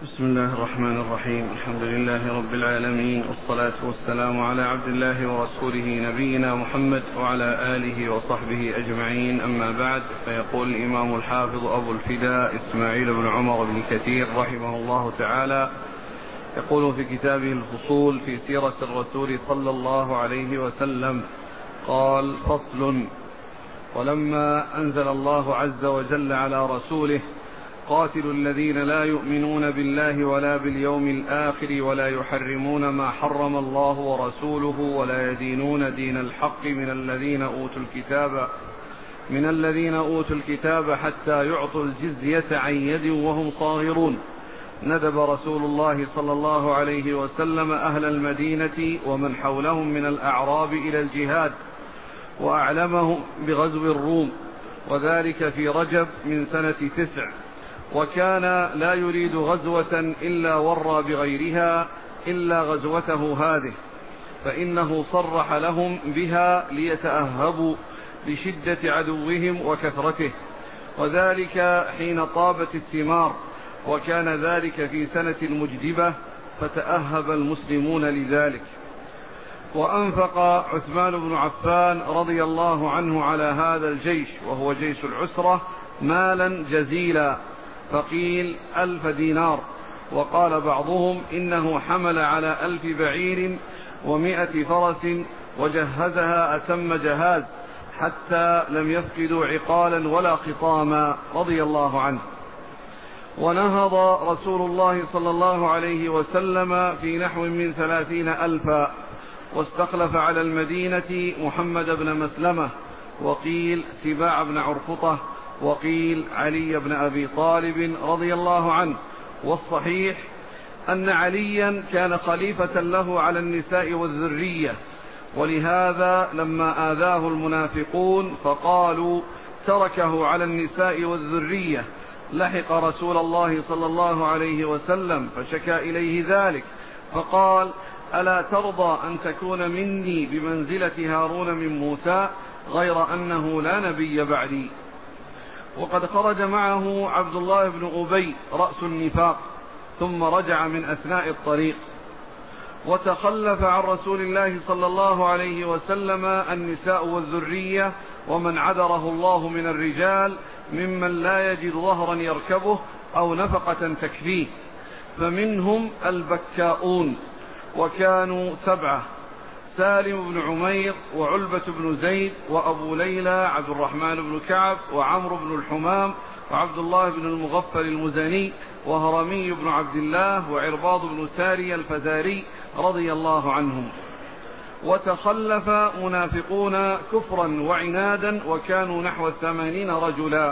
بسم الله الرحمن الرحيم. الحمد لله رب العالمين، والصلاة والسلام على عبد الله ورسوله نبينا محمد وعلى آله وصحبه أجمعين، أما بعد. فيقول الإمام الحافظ أبو الفداء إسماعيل بن عمر بن كثير رحمه الله تعالى، يقول في كتابه الفصول في سيرة الرسول صلى الله عليه وسلم، قال: فصل: ولما أنزل الله عز وجل على رسوله: قاتلوا الذين لا يؤمنون بالله ولا باليوم الآخر ولا يحرمون ما حرم الله ورسوله ولا يدينون دين الحق من الذين أوتوا الكتاب حتى يعطوا الجزية عن يد وهم صاغرون. ندب رسول الله صلى الله عليه وسلم أهل المدينة ومن حولهم من الأعراب إلى الجهاد، وأعلمهم بغزو الروم، وذلك في رجب من سنة 9، وكان لا يريد غزوة إلا ورى بغيرها إلا غزوته هذه، فإنه صرح لهم بها ليتأهبوا لشدة عدوهم وكثرته، وذلك حين طابت الثمار، وكان ذلك في سنة المجدبة، فتأهب المسلمون لذلك. وأنفق عثمان بن عفان رضي الله عنه على هذا الجيش، وهو جيش العسرة، مالا جزيلا، فقيل 1000 دينار، وقال بعضهم إنه حمل على 1000 بعير و100 فرس، وجهزها أتم جهاز، حتى لم يفقدوا عقالا ولا خطاما، رضي الله عنه. ونهض رسول الله صلى الله عليه وسلم في نحو من 30,000، واستخلف على المدينة محمد بن مسلمة، وقيل سباع بن عرفطة، وقيل علي بن أبي طالب رضي الله عنه. والصحيح أن عليا كان خليفة له على النساء والذرية، ولهذا لما آذاه المنافقون فقالوا تركه على النساء والذرية، لحق رسول الله صلى الله عليه وسلم فشكى إليه ذلك، فقال: ألا ترضى أن تكون مني بمنزلة هارون من موسى، غير أنه لا نبي بعدي. وقد خرج معه عبد الله بن أبي رأس النفاق، ثم رجع من أثناء الطريق. وتخلف عن رسول الله صلى الله عليه وسلم النساء والذرية ومن عذره الله من الرجال، ممن لا يجد ظهرا يركبه أو نفقة تكفيه، فمنهم البكاؤون، وكانوا 7: سالم بن عمير، وعلبة بن زيد، وأبو ليلى عبد الرحمن بن كعب، وعمرو بن الحمام، وعبد الله بن المغفل المزني، وهرمي بن عبد الله، وعرباض بن ساري الفزاري، رضي الله عنهم. وتخلف منافقون كفرا وعنادا، وكانوا نحو 80 رجلا.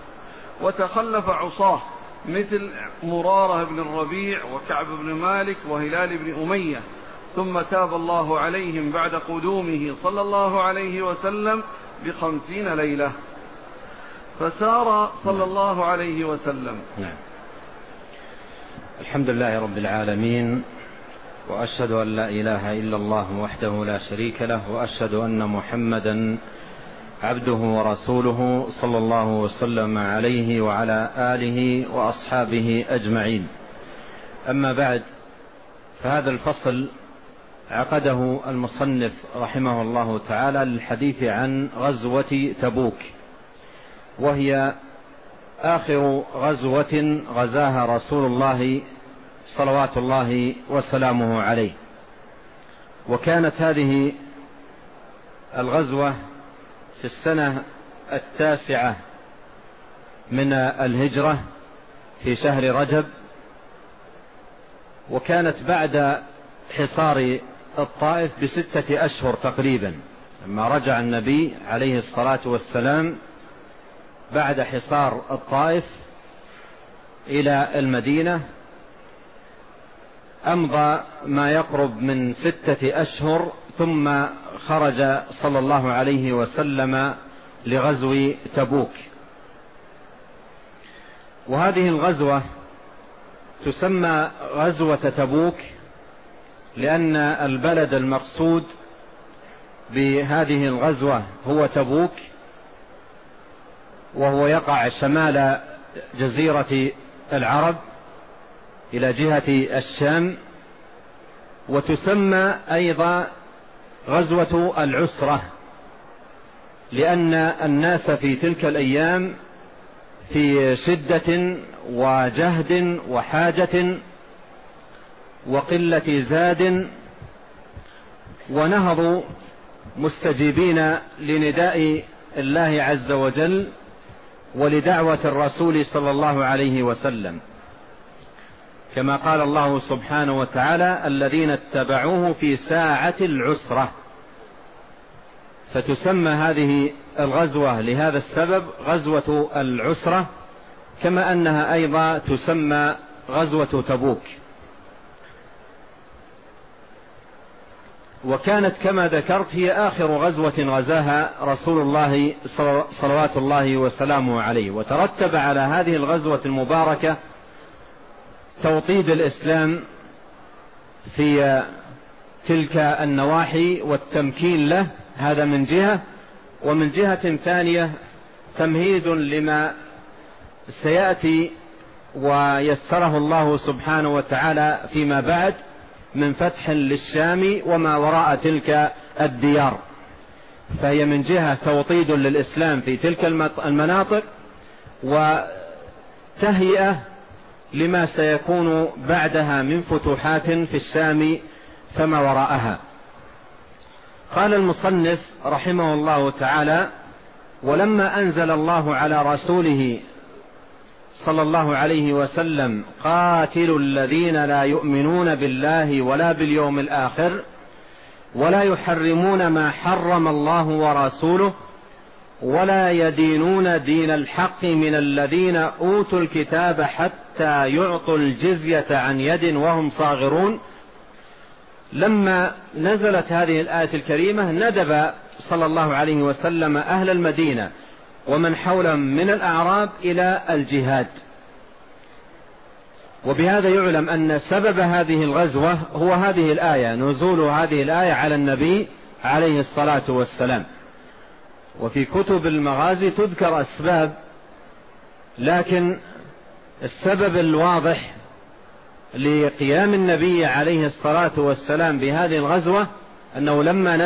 وتخلف عصاه مثل مرارة بن الربيع، وكعب بن مالك، وهلال بن أمية، ثم تاب الله عليهم بعد قدومه صلى الله عليه وسلم ب50 ليلة. فسار صلى الله عليه وسلم. الحمد لله رب العالمين، وأشهد أن لا إله إلا الله وحده لا شريك له، وأشهد أن محمدا عبده ورسوله صلى الله وسلم عليه وعلى آله وأصحابه أجمعين. أما بعد، فهذا الفصل عقده المصنف رحمه الله تعالى للحديث عن غزوة تبوك، وهي آخر غزوة غزاها رسول الله صلوات الله وسلامه عليه. وكانت هذه الغزوة في السنة 9 من الهجرة في شهر رجب، وكانت بعد حصار الطائف ب6 أشهر تقريبا، لما رجع النبي عليه الصلاة والسلام بعد حصار الطائف إلى المدينة، أمضى ما يقرب من 6 أشهر، ثم خرج صلى الله عليه وسلم لغزو تبوك. وهذه الغزوة تسمى غزوة تبوك لأن البلد المقصود بهذه الغزوة هو تبوك، وهو يقع شمال جزيرة العرب، إلى جهة الشام، وتسمى أيضا غزوة العسرة، لأن الناس في تلك الأيام في شدة وجهد وحاجة وقلة زاد، ونهضوا مستجيبين لنداء الله عز وجل ولدعوة الرسول صلى الله عليه وسلم، كما قال الله سبحانه وتعالى: الذين اتبعوه في ساعة العسرة. فتسمى هذه الغزوة لهذا السبب غزوة العسرة، كما أنها أيضا تسمى غزوة تبوك. وكانت كما ذكرت هي آخر غزوة غزاها رسول الله صلوات الله وسلامه عليه. وترتب على هذه الغزوة المباركة توطيد الإسلام في تلك النواحي والتمكين له، هذا من جهة، ومن جهة ثانية تمهيد لما سيأتي ويسره الله سبحانه وتعالى فيما بعد من فتح للشام وما وراء تلك الديار. فهي من جهة توطيد للإسلام في تلك المناطق، وتهيئة لما سيكون بعدها من فتوحات في الشام فما وراءها. قال المصنف رحمه الله تعالى: ولما أنزل الله على رسوله صلى الله عليه وسلم قاتلوا الذين لا يؤمنون بالله ولا باليوم الآخر ولا يحرمون ما حرم الله ورسوله ولا يدينون دين الحق من الذين أوتوا الكتاب حتى يعطوا الجزية عن يد وهم صاغرون. لما نزلت هذه الآية الكريمة ندب صلى الله عليه وسلم أهل المدينة ومن حولهم من الأعراب إلى الجهاد. وبهذا يعلم أن سبب هذه الغزوة هو هذه الآية، نزول هذه الآية على النبي عليه الصلاة والسلام. وفي كتب المغازي تذكر أسباب، لكن السبب الواضح لقيام النبي عليه الصلاة والسلام بهذه الغزوة أنه لما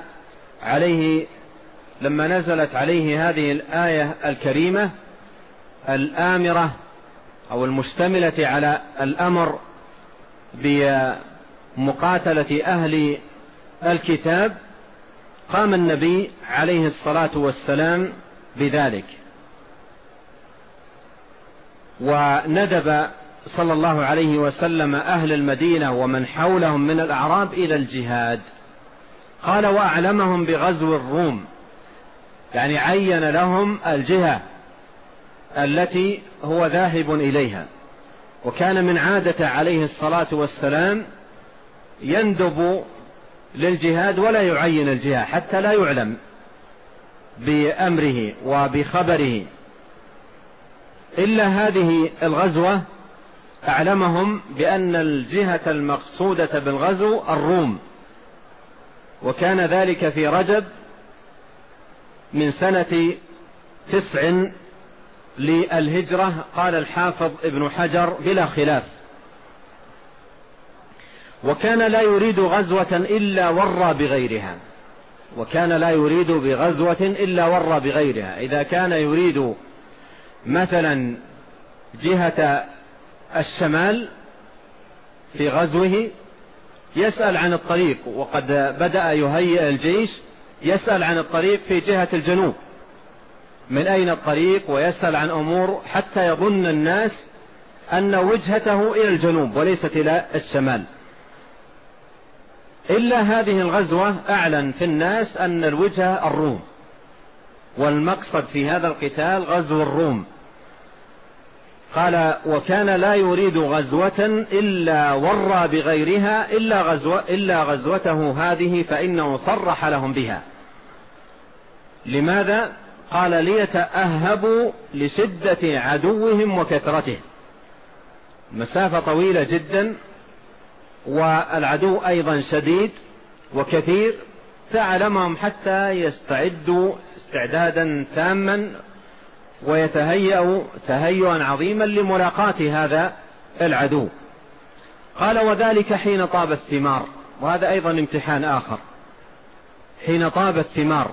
نزلت عليه هذه الآية الكريمة الآمرة أو المشتملة على الأمر بمقاتلة أهل الكتاب، قام النبي عليه الصلاة والسلام بذلك، وندب صلى الله عليه وسلم أهل المدينة ومن حولهم من الأعراب إلى الجهاد. قال: وأعلمهم بغزو الروم، يعني عين لهم الجهة التي هو ذاهب إليها. وكان من عادة عليه الصلاة والسلام يندب للجهاد ولا يعين الجهة حتى لا يعلم بأمره وبخبره، إلا هذه الغزوة أعلمهم بأن الجهة المقصودة بالغزو الروم. وكان ذلك في رجب من سنة 9 للهجرة، قال الحافظ ابن حجر بلا خلاف. وكان لا يريد غزوة إلا ورى بغيرها، وكان لا يريد بغزوة إلا ورى بغيرها. إذا كان يريد مثلا جهة الشمال في غزوه يسأل عن الطريق، وقد بدأ يهيئ الجيش يسأل عن الطريق في جهة الجنوب، من أين الطريق، ويسأل عن أمور حتى يظن الناس أن وجهته إلى الجنوب وليست إلى الشمال. إلا هذه الغزوة أعلن في الناس أن الوجهة الروم، والمقصد في هذا القتال غزو الروم. قال: وكان لا يريد غزوة إلا ورى بغيرها إلا غزوته هذه، فإنه صرح لهم بها. لماذا؟ قال: ليتأهبوا لشدة عدوهم وكثرته، مسافة طويلة جدا والعدو أيضا شديد وكثير، فعلمهم حتى يستعدوا استعدادا تاما ويتهيأوا تهيئا عظيما لملاقاة هذا العدو. قال وذلك حين طاب الثمار، وهذا أيضا امتحان آخر، حين طاب الثمار.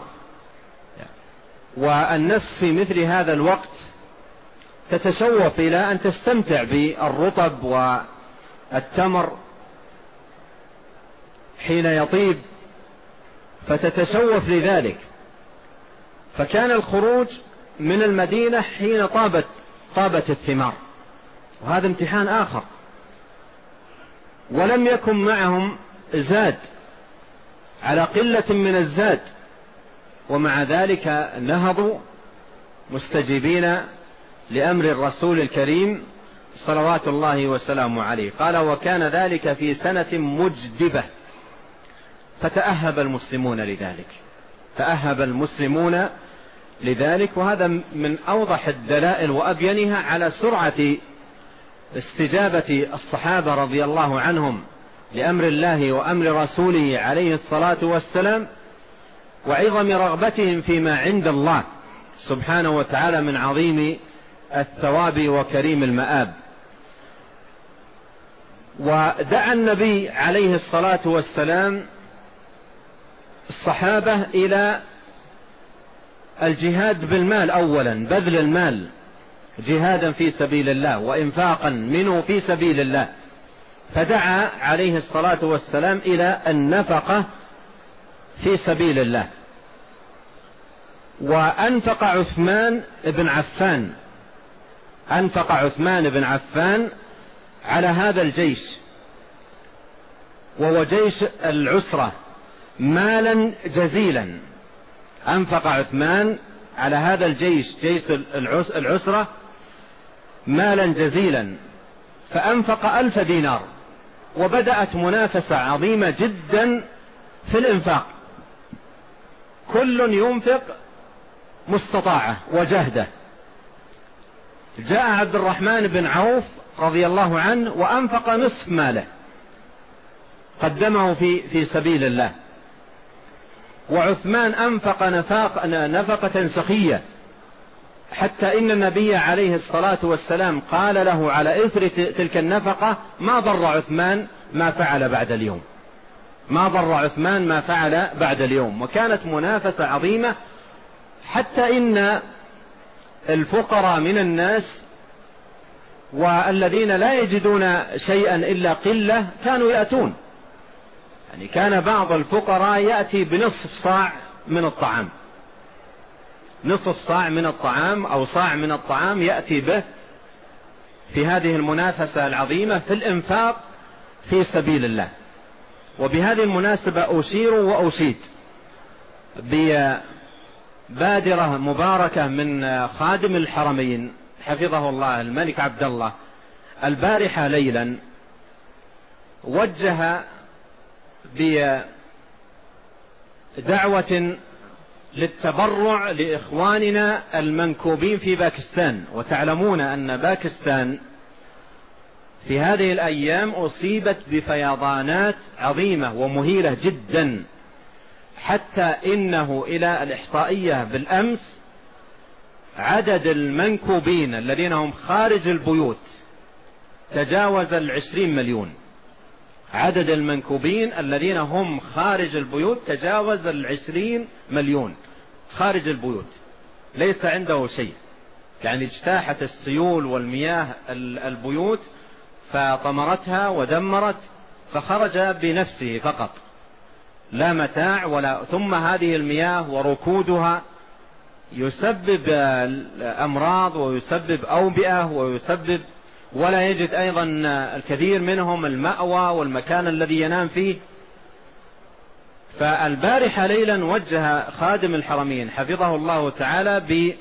والنفس في مثل هذا الوقت تتشوف إلى أن تستمتع بالرطب والتمر حين يطيب، فتتشوف لذلك. فكان الخروج من المدينة حين طابت الثمار، وهذا امتحان آخر. ولم يكن معهم زاد، على قلة من الزاد، ومع ذلك نهضوا مستجيبين لأمر الرسول الكريم صلوات الله وسلامه عليه. قال وكان ذلك في سنة مجدبة، فتأهب المسلمون لذلك، تأهب المسلمون لذلك. وهذا من أوضح الدلائل وأبينها على سرعة استجابة الصحابة رضي الله عنهم لأمر الله وأمر رسوله عليه الصلاة والسلام، وعظم رغبتهم فيما عند الله سبحانه وتعالى من عظيم الثواب وكريم المآب. ودعا النبي عليه الصلاة والسلام الصحابة إلى الجهاد بالمال أولا، بذل المال جهادا في سبيل الله وإنفاقا منه في سبيل الله، فدعا عليه الصلاة والسلام إلى النفقة في سبيل الله. وأنفق عثمان بن عفان على هذا الجيش، وهو جيش العسرة، مالا جزيلا. أنفق عثمان على هذا الجيش، جيش العسرة، مالا جزيلا، فأنفق 1000 دينار. وبدأت منافسة عظيمة جدا في الإنفاق، كل ينفق مستطاعه وجهده. جاء عبد الرحمن بن عوف رضي الله عنه وأنفق نصف ماله، قدمه في سبيل الله. وعثمان أنفق نفقة سخية، حتى إن النبي عليه الصلاة والسلام قال له على إثر تلك النفقة ما ضر عثمان ما فعل بعد اليوم، ما ضر عثمان ما فعل بعد اليوم. وكانت منافسة عظيمة، حتى إن الفقراء من الناس والذين لا يجدون شيئا إلا قلة كانوا يأتون. يعني كان بعض الفقراء يأتي بنصف صاع من الطعام، نصف صاع من الطعام أو صاع من الطعام يأتي به في هذه المنافسة العظيمة في الإنفاق في سبيل الله. وبهذه المناسبة أشير وأشيد ببادرة مباركة من خادم الحرمين حفظه الله الملك عبد الله. البارحة ليلا وجه بدعوة للتبرع لإخواننا المنكوبين في باكستان. وتعلمون أن باكستان في هذه الأيام أصيبت بفيضانات عظيمة ومهيلة جدا، حتى إنه إلى الإحصائية بالأمس عدد المنكوبين الذين هم خارج البيوت تجاوز 20 مليون. عدد المنكوبين الذين هم خارج البيوت تجاوز 20 مليون خارج البيوت، ليس عنده شيء. يعني اجتاحت السيول والمياه البيوت فطمرتها ودمرت، فخرج بنفسه فقط، لا متاع ولا. ثم هذه المياه وركودها يسبب أمراض ويسبب أوبئة ويسبب، ولا يجد أيضا الكثير منهم المأوى والمكان الذي ينام فيه. فالبارحة ليلا وجه خادم الحرمين حفظه الله تعالى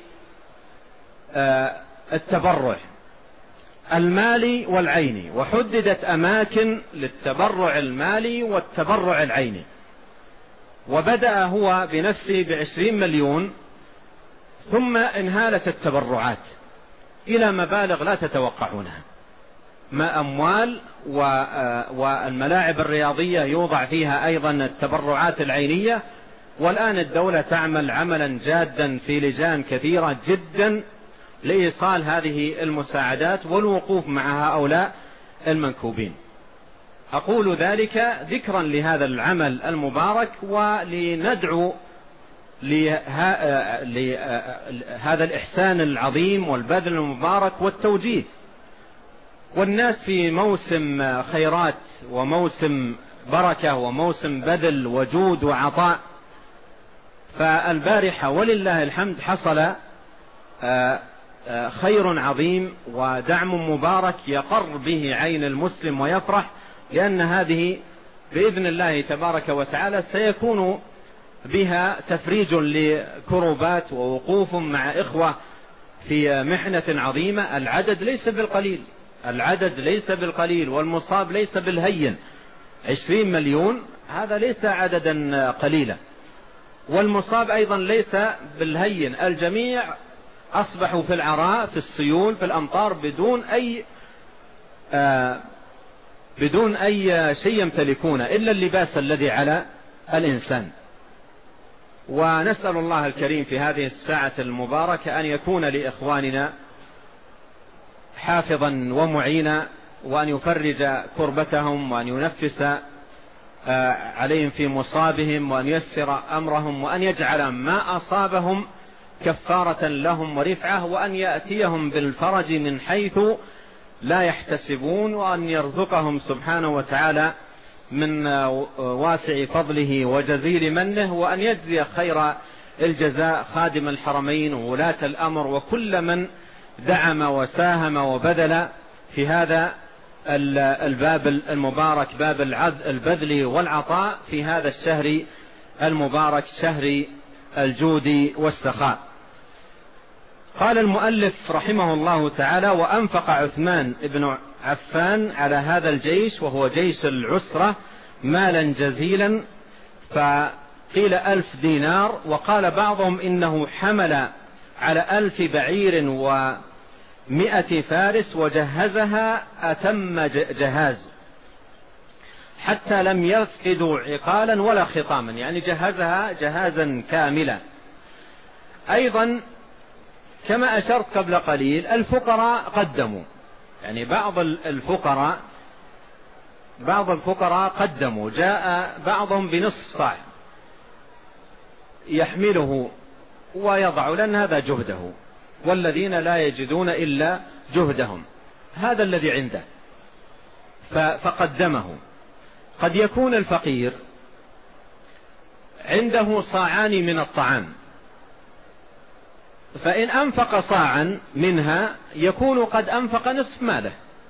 بالتبرع المالي والعيني، وحددت أماكن للتبرع المالي والتبرع العيني. وبدأ هو بنفسه 20 مليون، ثم انهالت التبرعات إلى مبالغ لا تتوقعونها، ما أموال والملاعب الرياضية يوضع فيها أيضا التبرعات العينية. والآن الدولة تعمل عملا جادا في لجان كثيرة جدا لإيصال هذه المساعدات والوقوف مع هؤلاء المنكوبين. أقول ذلك ذكرا لهذا العمل المبارك ولندعو لهذا الإحسان العظيم والبذل المبارك والتوجيه. والناس في موسم خيرات وموسم بركة وموسم بذل وجود وعطاء. فالبارحة ولله الحمد حصل خير عظيم ودعم مبارك يقر به عين المسلم ويفرح، لأن هذه بإذن الله تبارك وتعالى سيكون بها تفريج لكروبات ووقوف مع إخوة في محنة عظيمة. العدد ليس بالقليل والمصاب ليس بالهين. 20 مليون هذا ليس عددا قليلا، والمصاب أيضا ليس بالهين. الجميع أصبحوا في العراء، في السيول، في الأمطار، بدون أي شيء يمتلكون إلا اللباس الذي على الإنسان. ونسأل الله الكريم في هذه الساعة المباركة أن يكون لإخواننا حافظا ومعينا، وأن يفرج كربتهم، وأن ينفس عليهم في مصابهم، وأن يسر أمرهم، وأن يجعل ما أصابهم كفارة لهم ورفعة، وأن يأتيهم بالفرج من حيث لا يحتسبون، وأن يرزقهم سبحانه وتعالى من واسع فضله وجزيل منه، وأن يجزي خير الجزاء خادم الحرمين وولاة الأمر وكل من دعم وساهم وبذل في هذا الباب المبارك، باب البذل والعطاء في هذا الشهر المبارك، شهر الجود والسخاء. قال المؤلف رحمه الله تعالى: وأنفق عثمان بن عفان على هذا الجيش، وهو جيش العسرة، مالا جزيلا، فقيل 1000 دينار، وقال بعضهم إنه حمل على 1000 بعير و100 فارس، وجهزها أتم جهاز حتى لم يفقدوا عقالا ولا خطاما، يعني جهزها جهازا كاملا. أيضا كما أشرت قبل قليل الفقراء قدموا، يعني بعض الفقراء قدموا، جاء بعضهم بنصف صاع يحمله ويضع، لأن هذا جهده، والذين لا يجدون إلا جهدهم، هذا الذي عنده فقدمه. قد يكون الفقير عنده صاعان من الطعام، فإن أنفق صاعا منها يكون قد أنفق نصف ماله،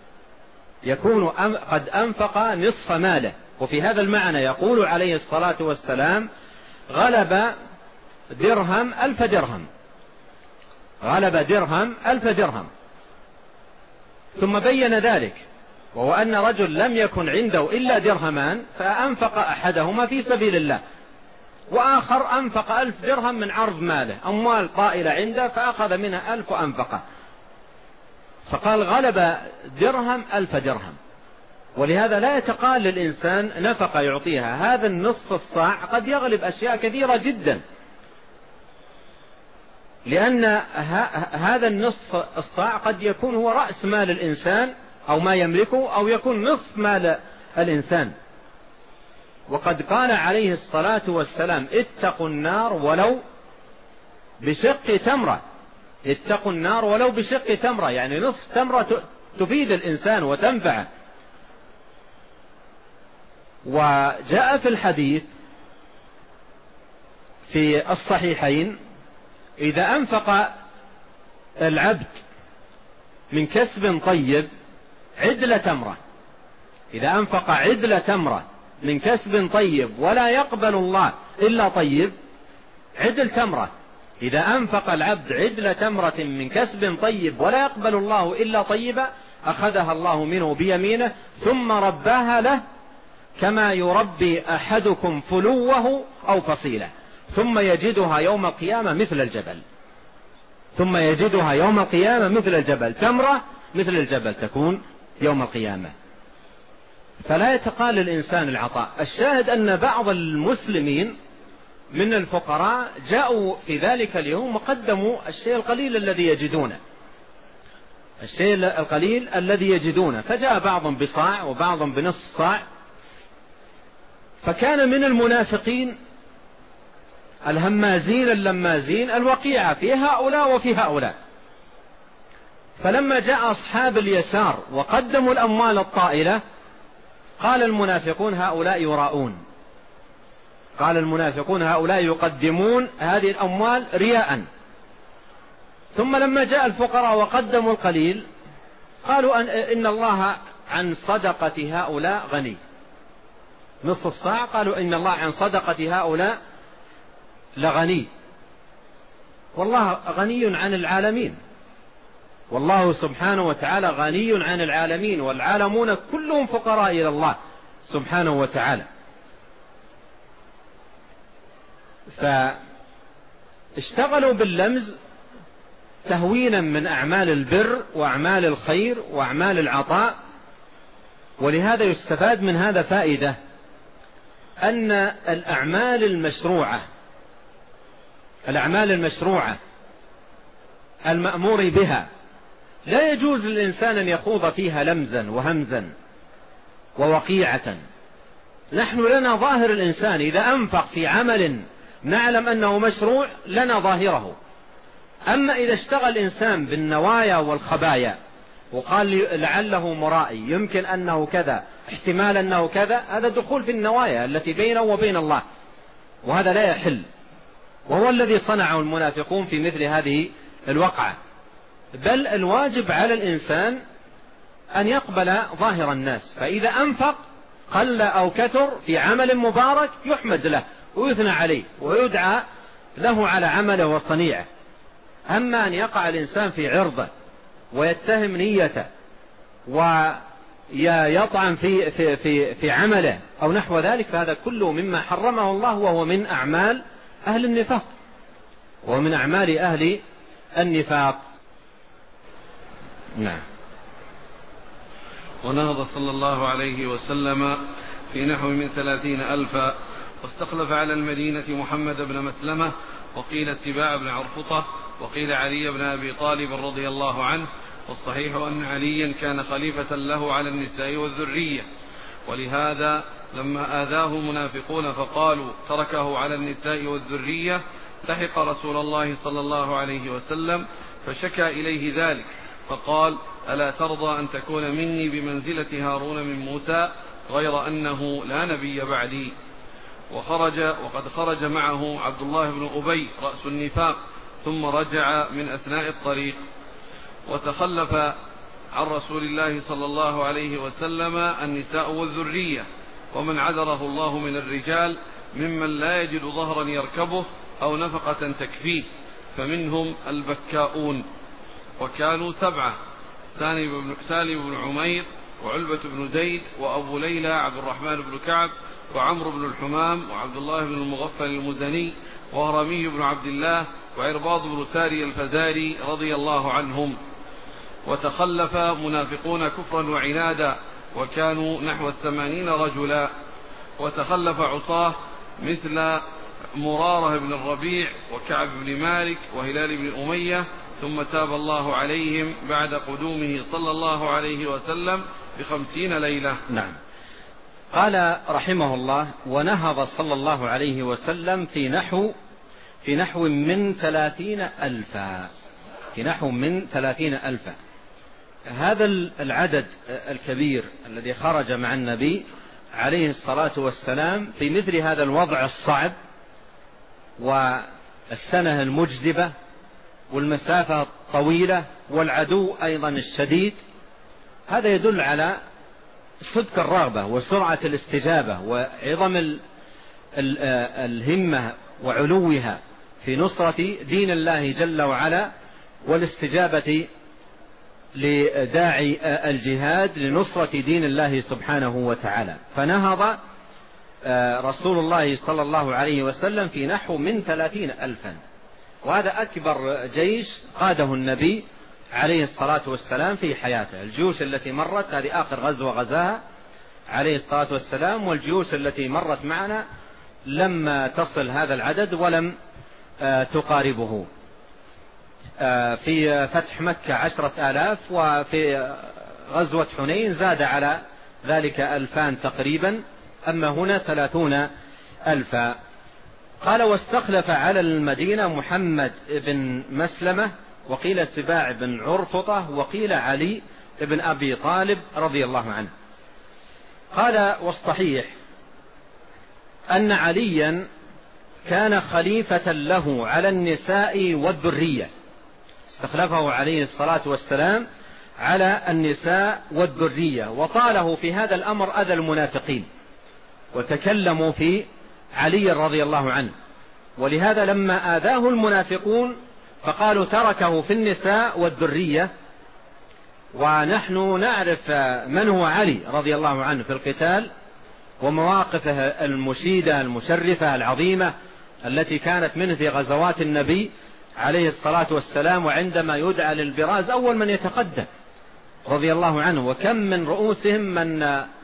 قد أنفق نصف ماله. وفي هذا المعنى يقول عليه الصلاة والسلام: غلب درهم 1000 درهم، غلب درهم 1000 درهم. ثم بين ذلك، وهو أن رجل لم يكن عنده إلا درهمان، فأنفق أحدهما في سبيل الله، وآخر أنفق 1000 درهم من عرض ماله، أموال طائلة عنده فأخذ منها 1000 وأنفقه، فقال غلب درهم 1000 درهم. ولهذا لا يتقال للإنسان نفقة يعطيها، هذا النصف الصاع قد يغلب أشياء كثيرة جدا، لأن هذا النصف الصاع قد يكون هو رأس مال الإنسان أو ما يملكه، أو يكون نصف مال الإنسان. وقد قال عليه الصلاة والسلام: اتقوا النار ولو بشق تمرة، اتقوا النار ولو بشق تمرة، يعني نصف تمرة تفيد الإنسان وتنفعه. وجاء في الحديث في الصحيحين: إذا أنفق العبد من كسب طيب عدل تمرة، إذا أنفق عدل تمرة من كسب طيب ولا يقبل الله إلا طيب، عدل تمرة، إذا أنفق العبد عدل تمرة من كسب طيب ولا يقبل الله إلا طيبة، أخذها الله منه بيمينه ثم رباها له كما يربي أحدكم فلوه أو فصيله، ثم يجدها يوم القيامة مثل الجبل، ثم يجدها يوم القيامة مثل الجبل، تمرة مثل الجبل تكون يوم القيامة. فلا يتقال الإنسان العطاء. الشاهد أن بعض المسلمين من الفقراء جاءوا في ذلك اليوم وقدموا الشيء القليل الذي يجدونه، الشيء القليل الذي يجدونه، فجاء بعضهم بصاع وبعضهم بنصف صاع فكان من المنافقين الهمازين اللمازين الوقيعة في هؤلاء وفي هؤلاء. فلما جاء أصحاب اليسار وقدموا الأموال الطائلة قال المنافقون هؤلاء يراؤون، قال المنافقون هؤلاء يقدمون هذه الأموال رياء. ثم لما جاء الفقراء وقدموا القليل قالوا إن الله عن صدقة هؤلاء غني، نصف صاع قالوا إن الله عن صدقة هؤلاء لغني، والله غني عن العالمين، والله سبحانه وتعالى غني عن العالمين، والعالمون كلهم فقراء إلى الله سبحانه وتعالى. فاشتغلوا باللمز تهوينا من أعمال البر وأعمال الخير وأعمال العطاء. ولهذا يستفاد من هذا فائدة أن الأعمال المشروعة المأمور بها لا يجوز للإنسان أن يخوض فيها لمزا وهمزا ووقيعة. نحن لنا ظاهر الإنسان، إذا أنفق في عمل نعلم أنه مشروع لنا ظاهره. أما إذا اشتغل الإنسان بالنوايا والخبايا وقال لعله مرائي، يمكن أنه كذا، احتمال أنه كذا، هذا دخول في النوايا التي بينه وبين الله، وهذا لا يحل، وهو الذي صنعه المنافقون في مثل هذه الوقعة. بل الواجب على الإنسان أن يقبل ظاهر الناس، فإذا أنفق قل أو كثر في عمل مبارك يحمد له ويثنى عليه ويدعى له على عمله وصنيعه. أما أن يقع الإنسان في عرضه ويتهم نيته ويطعن في عمله أو نحو ذلك، فهذا كله مما حرمه الله، وهو من أعمال أهل النفاق، ومن أعمال أهل النفاق. نعم. ونهض صلى الله عليه وسلم في نحو من 30,000، واستخلف على المدينة محمد بن مسلمة، وقيل اتباع بن عرفطة، وقيل علي بن أبي طالب رضي الله عنه. والصحيح أن عليا كان خليفة له على النساء والذرية، ولهذا لما آذاه المنافقون فقالوا تركه على النساء والذرية لحق رسول الله صلى الله عليه وسلم فشكى إليه ذلك، فقال ألا ترضى أن تكون مني بمنزلة هارون من موسى، غير أنه لا نبي بعدي. وقد خرج معه عبد الله بن أبي رأس النفاق، ثم رجع من أثناء الطريق. وتخلف عن رسول الله صلى الله عليه وسلم النساء والذرية، ومن عذره الله من الرجال ممن لا يجد ظهرا يركبه أو نفقة تكفيه، فمنهم البكاؤون، وكانوا 7: سالم بن عمير، وعلبة بن زيد، وأبو ليلى عبد الرحمن بن كعب، وعمرو بن الحمام، وعبد الله بن المغفل المزني، وهرمي بن عبد الله، وعرباض بن ساري الفزاري رضي الله عنهم. وتخلف منافقون كفرا وعنادا، وكانوا نحو 80 رجلا. وتخلف عصاه مثل مرارة بن الربيع، وكعب بن مالك، وهلال بن أمية، ثم تاب الله عليهم بعد قدومه صلى الله عليه وسلم ب50 ليلة. نعم. قال رحمه الله: ونهض صلى الله عليه وسلم في نحو من 30,000، في نحو من 30,000. هذا العدد الكبير الذي خرج مع النبي عليه الصلاة والسلام في مثل هذا الوضع الصعب والسنة المجدبة والمسافة الطويلة والعدو أيضا الشديد، هذا يدل على صدق الرغبة وسرعة الاستجابة وعظم الهمة وعلوها في نصرة دين الله جل وعلا، والاستجابة لداعي الجهاد لنصرة دين الله سبحانه وتعالى. فنهض رسول الله صلى الله عليه وسلم في نحو من 30,000، وهذا أكبر جيش قاده النبي عليه الصلاة والسلام في حياته. الجيوش التي مرت هذه آخر غزوة غزاها عليه الصلاة والسلام، والجيوش التي مرت معنا لما تصل هذا العدد ولم تقاربه. في فتح مكة 10,000، وفي غزوة حنين زاد على ذلك 2,000 تقريبا أما هنا 30,000. قال واستخلف على المدينة محمد بن مسلمة، وقيل سباع بن عرفطة، وقيل علي بن أبي طالب رضي الله عنه. قال والصحيح أن عليا كان خليفة له على النساء والذرية، استخلفه عليه الصلاة والسلام على النساء والذرية، وطاله في هذا الأمر أذى المنافقين وتكلموا في علي رضي الله عنه، ولهذا لما آذاه المنافقون فقالوا تركه في النساء والذرية. ونحن نعرف من هو علي رضي الله عنه في القتال ومواقفه المشيدة المشرفة العظيمة التي كانت منه في غزوات النبي عليه الصلاة والسلام، وعندما يدعى للبراز أول من يتقدم رضي الله عنه، وكم من رؤوسهم من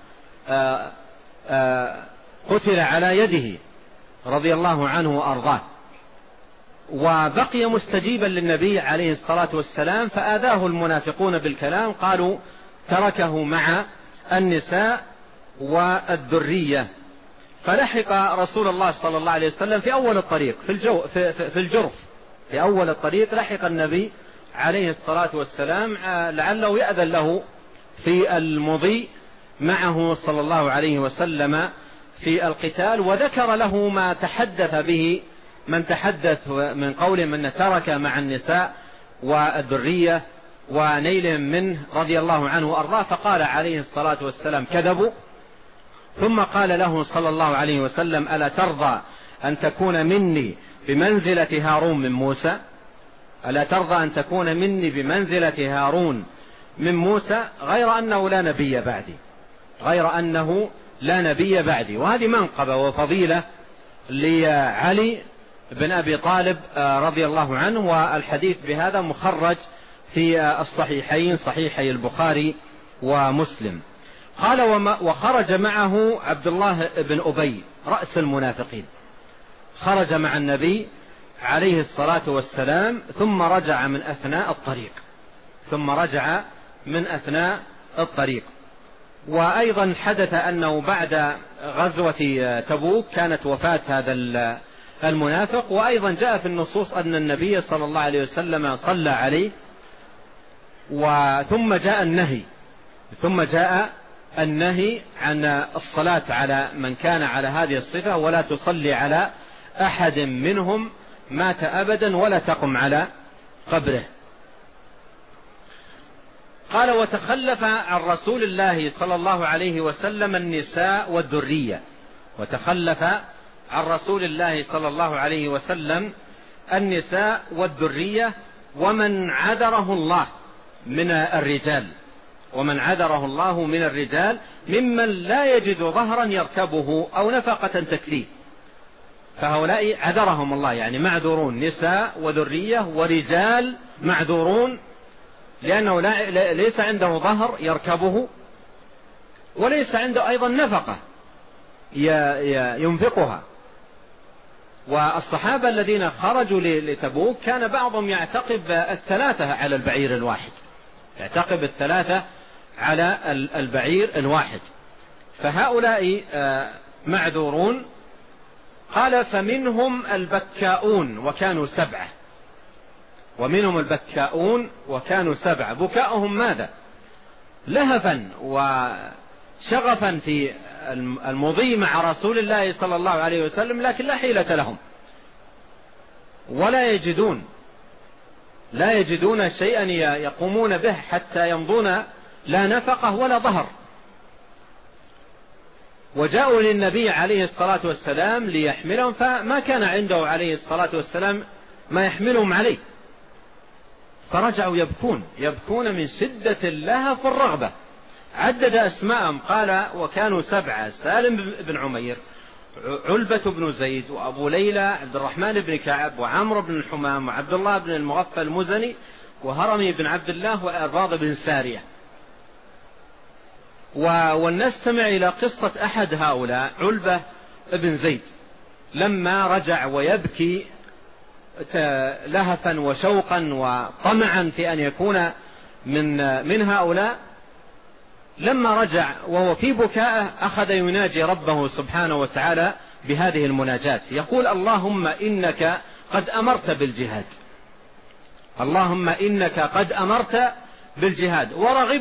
قتل على يده رضي الله عنه وأرضاه، وبقي مستجيبا للنبي عليه الصلاة والسلام، فآذاه المنافقون بالكلام، قالوا تركه مع النساء والذرية. فلحق رسول الله صلى الله عليه وسلم في أول الطريق في الجرف، في أول الطريق لحق النبي عليه الصلاة والسلام لعله يأذن له في المضي معه صلى الله عليه وسلم في القتال، وذكر له ما تحدث به من تحدث من قول من ترك مع النساء والذرية ونيلهم منه رضي الله عنه وأرضاه، فقال عليه الصلاة والسلام كذبوا. ثم قال له صلى الله عليه وسلم ألا ترضى أن تكون مني بمنزلة هارون من موسى؟ ألا ترضى أن تكون مني بمنزلة هارون من موسى؟ غير أنه لا نبي بعدي، غير أنه لا نبي بعدي. وهذه منقبة وفضيلة لعلي بن أبي طالب رضي الله عنه، والحديث بهذا مخرج في الصحيحين صحيحي البخاري ومسلم. قال وخرج معه عبد الله بن أبي رأس المنافقين، خرج مع النبي عليه الصلاة والسلام ثم رجع من أثناء الطريق. وأيضا حدث أنه بعد غزوة تبوك كانت وفاة هذا المنافق، وأيضا جاء في النصوص أن النبي صلى الله عليه وسلم صلى عليه، ثم جاء النهي عن الصلاة على من كان على هذه الصفة، ولا تصلي على أحد منهم مات أبدا ولا تقم على قبره. قال وتخلف عن رسول الله صلى الله عليه وسلم النساء والذرية، وتخلف عن رسول الله صلى الله عليه وسلم النساء والذرية ومن عذره الله من الرجال ممن لا يجد ظهرا يركبه أو نفقة تكفيه، فهؤلاء عذرهم الله، يعني معذورون، نساء وذرية ورجال معذورون، لأنه ليس عنده ظهر يركبه، وليس عنده أيضا نفقة ينفقها. والصحابة الذين خرجوا لتبوك كان بعضهم يعتقب 3 على البعير الواحد، يعتقب 3 على البعير الواحد، فهؤلاء معذورون. قال فمنهم البكاؤون وكانوا 7. بكاؤهم ماذا؟ لهفا وشغفا في المضي مع رسول الله صلى الله عليه وسلم، لكن لا حيلة لهم ولا يجدون شيئا يقومون به حتى يمضون، لا نفقه ولا ظهر. وجاءوا للنبي عليه الصلاة والسلام ليحملهم، فما كان عنده عليه الصلاة والسلام ما يحملهم عليه، فرجعوا يبكون من شدة اللهف والرغبة. عدد أسماءهم قال وكانوا 7: سالم بن عمير، علبة بن زيد، وأبو ليلى عبد الرحمن بن كعب، وعمرو بن الحمام، وعبد الله بن المغفل المزني، وهرمي بن عبد الله، وإرباض بن سارية. ولنستمع إلى قصة أحد هؤلاء، علبة بن زيد، لما رجع ويبكي لهفا وشوقا وطمعا في أن يكون من هؤلاء، لما رجع وهو في بكائه أخذ يناجي ربه سبحانه وتعالى بهذه المناجاة، يقول: اللهم إنك قد أمرت بالجهاد، اللهم إنك قد أمرت بالجهاد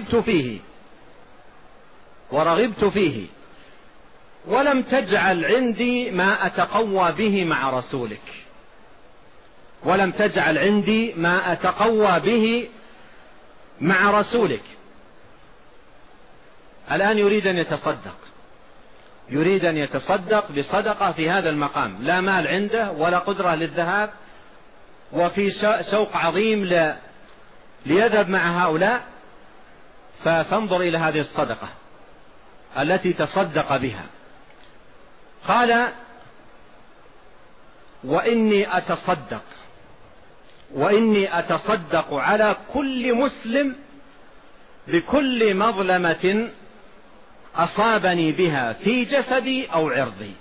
ورغبت فيه ولم تجعل عندي ما أتقوى به مع رسولك، ولم تجعل عندي ما أتقوى به مع رسولك. الآن يريد أن يتصدق بصدقة في هذا المقام، لا مال عنده ولا قدرة للذهاب، وفي شوق عظيم ليذهب مع هؤلاء. فانظر إلى هذه الصدقة التي تصدق بها. قال: وإني أتصدق على كل مسلم بكل مظلمة أصابني بها في جسدي أو عرضي.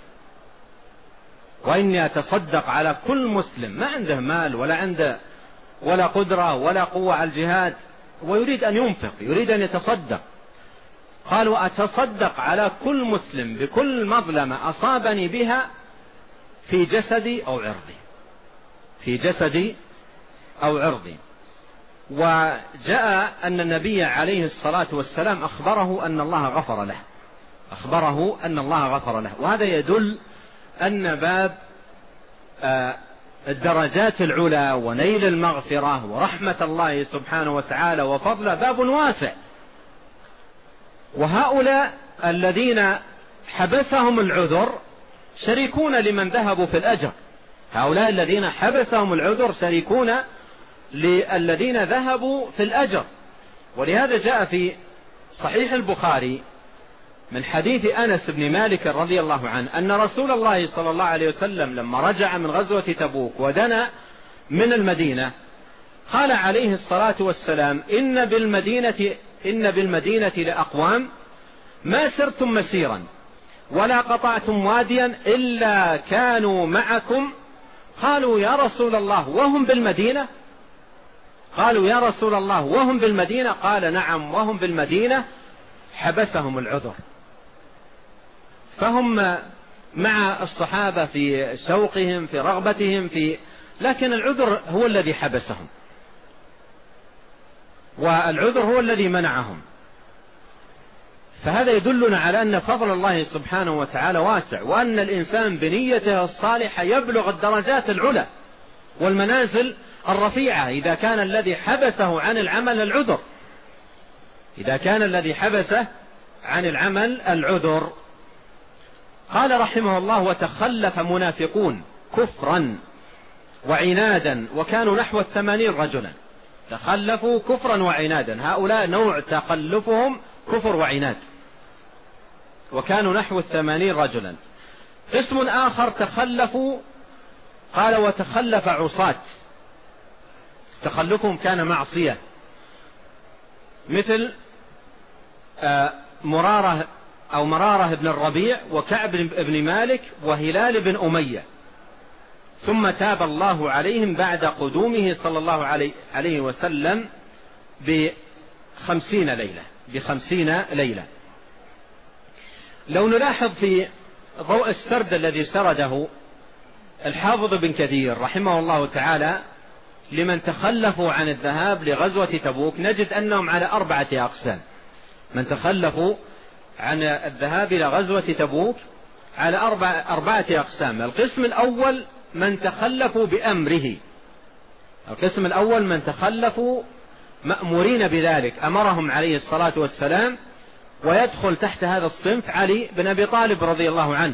وإني أتصدق على كل مسلم ما عنده مال ولا عنده ولا قدرة ولا قوة على الجهاد، ويريد أن ينفق، يريد أن يتصدق. قال: وأتصدق على كل مسلم بكل مظلمة أصابني بها في جسدي أو عرضي، في جسدي أو عرضي. وجاء أن النبي عليه الصلاة والسلام أخبره أن الله غفر له، وهذا يدل أن باب الدرجات العلى ونيل المغفرة ورحمة الله سبحانه وتعالى وفضله باب واسع. وهؤلاء الذين حبسهم العذر شريكون لمن ذهبوا في الأجر، هؤلاء الذين حبسهم العذر شريكون للذين ذهبوا في الأجر. ولهذا جاء في صحيح البخاري من حديث أنس بن مالك رضي الله عنه أن رسول الله صلى الله عليه وسلم لما رجع من غزوة تبوك ودنا من المدينة قال عليه الصلاة والسلام: إن بالمدينة لأقوام ما سرتم مسيرا ولا قطعتم واديا إلا كانوا معكم. قالوا: يا رسول الله وهم بالمدينة؟ قال: نعم وهم بالمدينة، حبسهم العذر. فهم مع الصحابة في شوقهم، في رغبتهم، لكن العذر هو الذي حبسهم، والعذر هو الذي منعهم. فهذا يدلنا على أن فضل الله سبحانه وتعالى واسع، وأن الإنسان بنيته الصالحة يبلغ الدرجات العلى والمنازل الرفيعة إذا كان الذي حبسه عن العمل العذر. قال رحمه الله: وتخلف منافقون كفرا وعنادا وكانوا نحو 80 رجلا. تخلفوا كفرا وعنادا، هؤلاء نوع تخلفهم كفر وعناد، وكانوا نحو 80 رجلا. قسم آخر تخلفوا، قال: وتخلف عصاة، تخلفهم كان معصية، مثل مرارة بن الربيع وكعب بن مالك وهلال بن أمية، ثم تاب الله عليهم بعد قدومه صلى الله عليه وسلم ب50 ليلة. لو نلاحظ في ضوء السرد الذي سرده الحافظ بن كثير رحمه الله تعالى لمن تخلفوا عن الذهاب لغزوة تبوك، نجد أنهم على 4 أقسام. من تخلفوا عن الذهاب إلى غزوة تبوك على 4 أقسام. القسم الأول من تخلفوا بأمره، القسم الأول من تخلفوا مأمورين بذلك، أمرهم عليه الصلاة والسلام، ويدخل تحت هذا الصنف علي بن أبي طالب رضي الله عنه.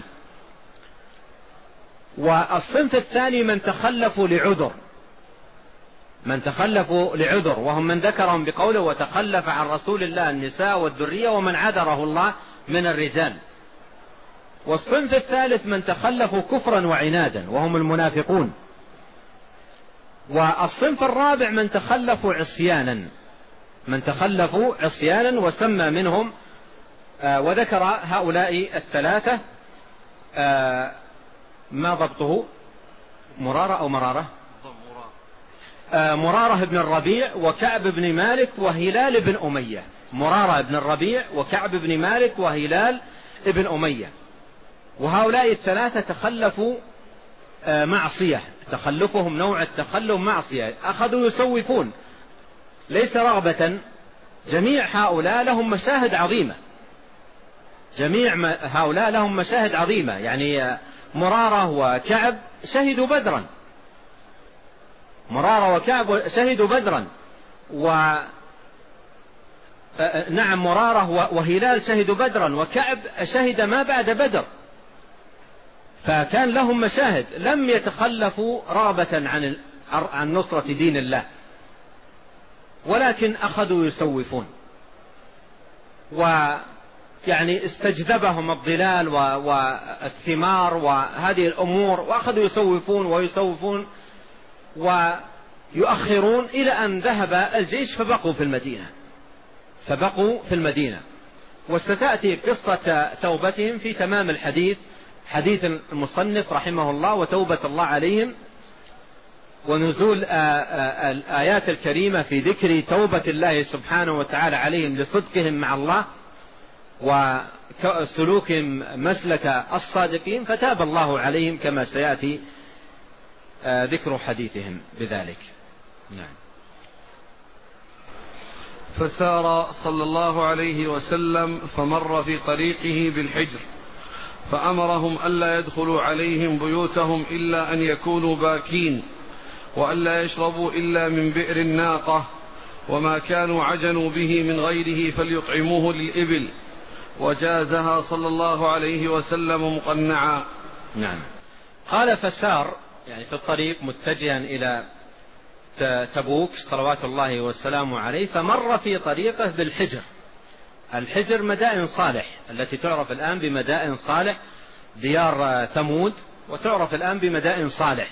والصنف الثاني من تخلفوا لعذر، وهم من ذكرهم بقوله: وتخلف عن رسول الله النساء والذرية ومن عذره الله من الرجال. والصنف الثالث من تخلفوا كفرا وعنادا، وهم المنافقون. والصنف الرابع من تخلفوا عصيانا، وسمى منهم وذكر هؤلاء الثلاثة. ما ضبطه؟ مرارة أو مرارة؟ مرارة بن الربيع وكعب بن مالك وهلال بن أمية. مرارة بن الربيع وكعب بن مالك وهلال بن أمية. وهؤلاء الثلاثة تخلفوا معصية، تخلفهم نوع التخلف معصية، أخذوا يسوفون ليس رغبة. جميع هؤلاء لهم مشاهد عظيمة، جميع هؤلاء لهم مشاهد عظيمة، يعني مرارة وكعب شهدوا بدرا، مرارة وكعب شهدوا بدرا، نعم مرارة وهلال شهدوا بدرا، وكعب شهد ما بعد بدر، فكان لهم مشاهد، لم يتخلفوا رغبة عن نصرة دين الله، ولكن أخذوا يسوفون، ويعني استجذبهم الظلال والثمار وهذه الأمور، وأخذوا يسوفون ويسوفون ويؤخرون إلى أن ذهب الجيش فبقوا في المدينة. وستأتي قصة توبتهم في تمام الحديث، حديث المصنف رحمه الله وتوبة الله عليهم، ونزول الآيات الكريمة في ذكر توبة الله سبحانه وتعالى عليهم لصدقهم مع الله وسلوكهم مسلك الصادقين، فتاب الله عليهم كما سيأتي ذكر حديثهم بذلك. نعم. فسار صلى الله عليه وسلم فمر في طريقه بالحجر، فأمرهم ألا يدخلوا عليهم بيوتهم إلا أن يكونوا باكين، وألا يشربوا إلا من بئر الناقة، وما كانوا عجنوا به من غيره فليطعموه للإبل، وجازها صلى الله عليه وسلم مقنعا. نعم. قال فسار يعني في الطريق متجها إلى تبوك صلوات الله والسلام عليه، فمر في طريقه بالحجر. الحجر مدائن صالح التي تعرف الآن بمدائن صالح، ديار ثمود، وتعرف الآن بمدائن صالح.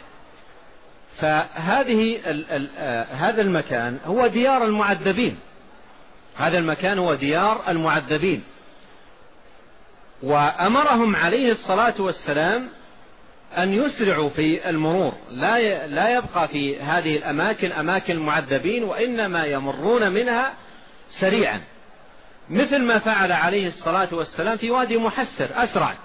فهذه هذا المكان هو ديار المعذبين، هذا المكان هو ديار المعذبين. وأمرهم عليه الصلاة والسلام أن يسرعوا في المرور، لا يبقى في هذه الأماكن أماكن المعذبين، وإنما يمرون منها سريعا، مثل ما فعل عليه الصلاة والسلام في وادي محسر أسرع.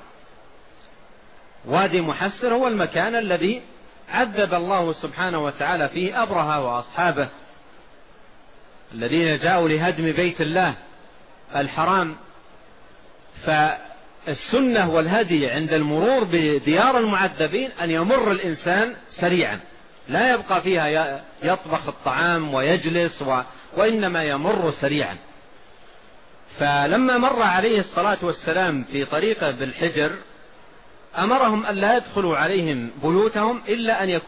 وادي محسر هو المكان الذي عذب الله سبحانه وتعالى فيه أبرهة وأصحابه الذين جاءوا لهدم بيت الله الحرام. فالسنة والهدي عند المرور بديار المعذبين أن يمر الإنسان سريعا، لا يبقى فيها يطبخ الطعام ويجلس وإنما يمر سريعا. فلما مر عليه الصلاة والسلام في طريقه بالحجر أمرهم أن لا يدخلوا عليهم بيوتهم إلا أن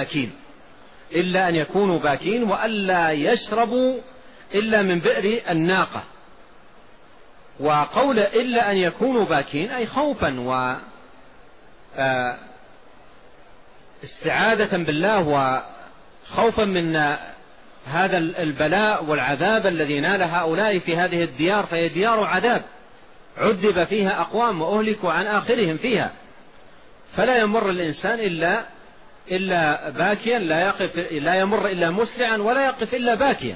يكونوا باكين، وألا يشربوا إلا من بئر الناقة. وقول إلا أن يكونوا باكين أي خوفا واستعاذة بالله وخوفا من هذا البلاء والعذاب الذي نال هؤلاء في هذه الديار، فهي ديار عذاب عذب فيها أقوام وأهلكوا عن آخرهم فيها. فلا يمر الإنسان إلا باكيا، لا يمر إلا مسرعا، ولا يقف إلا باكيا.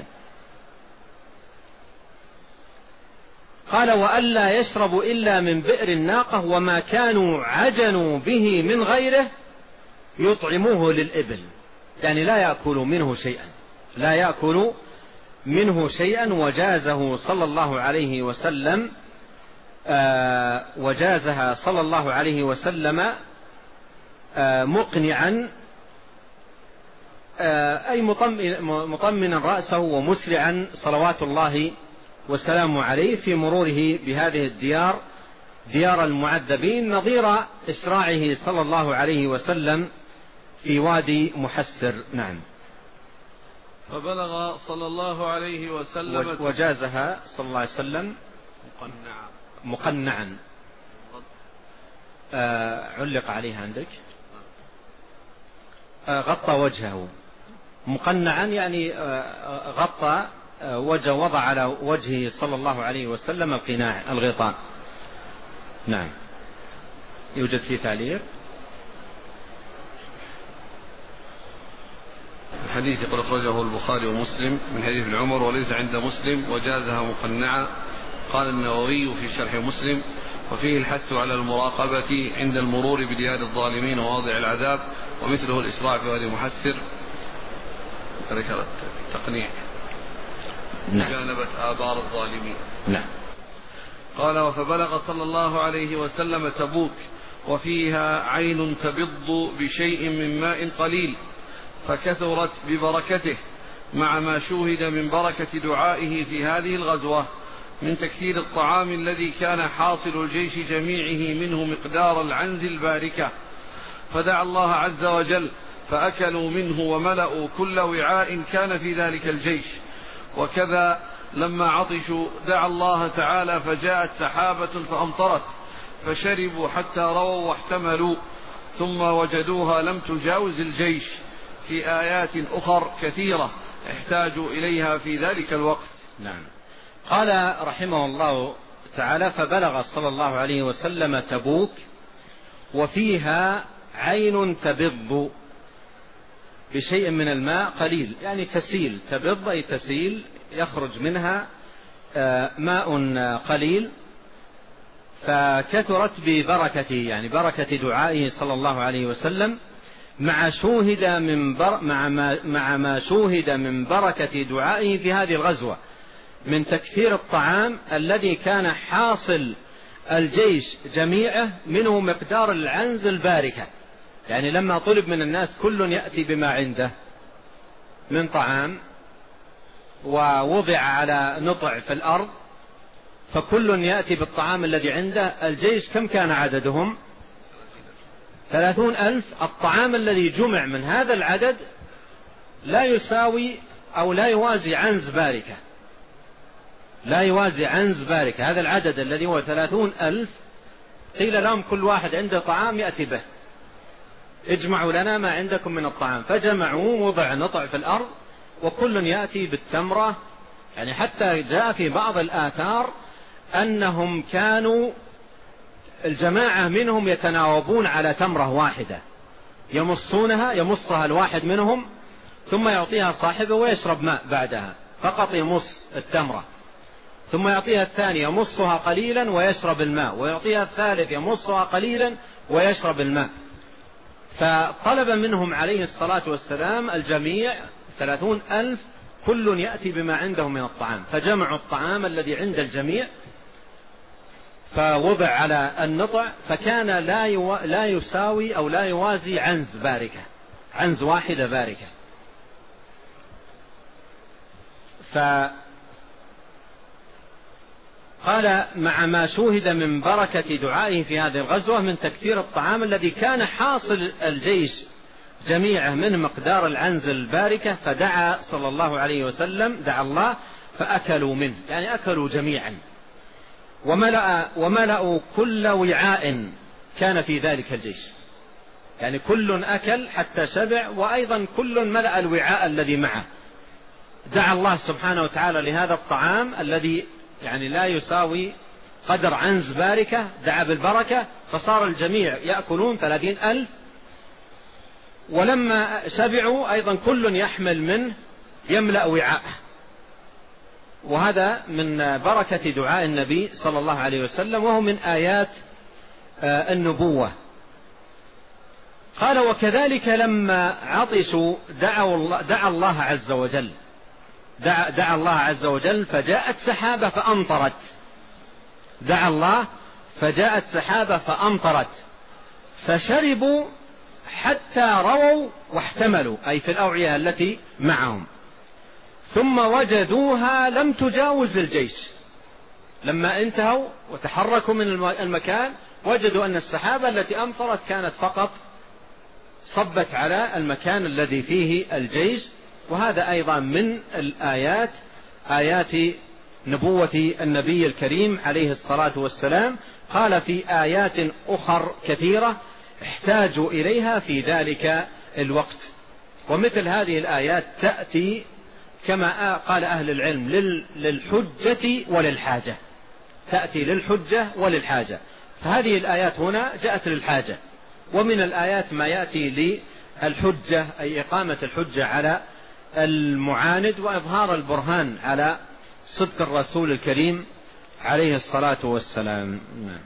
قال وألا يشربوا إلا من بئر الناقة، وما كانوا عجنوا به من غيره يطعموه للإبل، يعني لا يأكلوا منه شيئا. وجازه صلى الله عليه وسلم وجازها صلى الله عليه وسلم مقنعا، أي مطمنا رأسه ومسرعا صلوات الله والسلام عليه في مروره بهذه الديار، ديار المعذبين، نظير إسراعه صلى الله عليه وسلم في وادي محسر. نعم. فبلغ صلى الله عليه وسلم وجازها صلى الله عليه وسلم مقنعا. علق عليها عندك غطى وجهه مقنعا، يعني غطى وجه، وضع على وجهه صلى الله عليه وسلم القناع الغطاء. نعم. يوجد فيه تعليق. الحديث قد أخرجه البخاري ومسلم من حديث ابن عمر وليس عند مسلم وجازها مقنعة. قال النووي في شرح مسلم: وفيه الحث على المراقبة عند المرور بديار الظالمين وواضع العذاب، ومثله الإسراع في غير محسر. ذكر التقنيع. نعم. جانبت آبار الظالمين. نعم. قال: فبلغ صلى الله عليه وسلم تبوك وفيها عين تبض بشيء من ماء قليل، فكثرت ببركته، مع ما شوهد من بركة دعائه في هذه الغزوة من تكثير الطعام الذي كان حاصل الجيش جميعه منه مقدار العنز الباركة، فدعا الله عز وجل فأكلوا منه وملأوا كل وعاء كان في ذلك الجيش. وكذا لما عطشوا دعا الله تعالى فجاءت سحابة فأمطرت، فشربوا حتى رووا واحتملوا، ثم وجدوها لم تجاوز الجيش في آيات أخر كثيرة احتاجوا إليها في ذلك الوقت. نعم. قال رحمه الله تعالى: فبلغ صلى الله عليه وسلم تبوك وفيها عين تبض بشيء من الماء قليل، يعني تسيل، تبض أي تسيل، يخرج منها ماء قليل، فكثرت ببركته، يعني بركة دعائه صلى الله عليه وسلم، مع ما شوهد من بركة دعائه في هذه الغزوة من تكثير الطعام الذي كان حاصل الجيش جميعه منه مقدار العنز الباركة. يعني لما طلب من الناس كل يأتي بما عنده من طعام ووضع على نطع في الأرض، فكل يأتي بالطعام الذي عنده، الجيش كم كان عددهم؟ 30,000. الطعام الذي جمع من هذا العدد لا يساوي أو لا يوازي عنز باركة، لا يوازي عنز باركة. هذا العدد الذي هو 30,000 قيل لهم كل واحد عنده طعام يأتي به، اجمعوا لنا ما عندكم من الطعام، فجمعوا، وضع نطع في الأرض، وكل يأتي بالتمرة. يعني حتى جاء في بعض الآثار أنهم كانوا الجماعة منهم يتناوبون على تمرة واحدة، يمصها الواحد منهم ثم يعطيها صاحبه ويشرب ماء بعدها، فقط يمص التمرة، ثم يعطيها الثاني يمصها قليلا ويشرب الماء، ويعطيها الثالث يمصها قليلا ويشرب الماء. فطلب منهم عليه الصلاة والسلام الجميع 30,000 كل يأتي بما عنده من الطعام، فجمعوا الطعام الذي عند الجميع فوضع على النطع، فكان لا يساوي أو لا يوازي عنز باركة، عنز واحدة باركة. فقال: مع ما شوهد من بركة دعائه في هذه الغزوة من تكثير الطعام الذي كان حاصل الجيش جميعه من مقدار العنز الباركة، فدعا صلى الله عليه وسلم، دعا الله فأكلوا منه، يعني أكلوا جميعا، وملأوا كل وعاء كان في ذلك الجيش، يعني كل أكل حتى شبع، وأيضا كل ملأ الوعاء الذي معه. دعا الله سبحانه وتعالى لهذا الطعام الذي يعني لا يساوي قدر عنز باركة، دعا بالبركة، فصار الجميع يأكلون 30,000، ولما شبعوا أيضا كل يحمل منه يملأ وعاءه. وهذا من بركة دعاء النبي صلى الله عليه وسلم، وهو من آيات النبوة. قال: وكذلك لما عطشوا دعا الله عز وجل، دعا الله عز وجل فجاءت سحابة فأمطرت، دعا الله فجاءت سحابة فأمطرت، فشربوا حتى رووا واحتملوا، أي في الأوعية التي معهم، ثم وجدوها لم تجاوز الجيش. لما انتهوا وتحركوا من المكان وجدوا أن السحابة التي أمطرت كانت فقط صبت على المكان الذي فيه الجيش. وهذا أيضا من الآيات، آيات نبوة النبي الكريم عليه الصلاة والسلام. قال: في آيات أخر كثيرة احتاجوا إليها في ذلك الوقت. ومثل هذه الآيات تأتي كما قال أهل العلم للحجة وللحاجة، تأتي للحجة وللحاجة، فهذه الآيات هنا جاءت للحاجة. ومن الآيات ما يأتي للحجة، أي إقامة الحجة على المعاند وإظهار البرهان على صدق الرسول الكريم عليه الصلاة والسلام.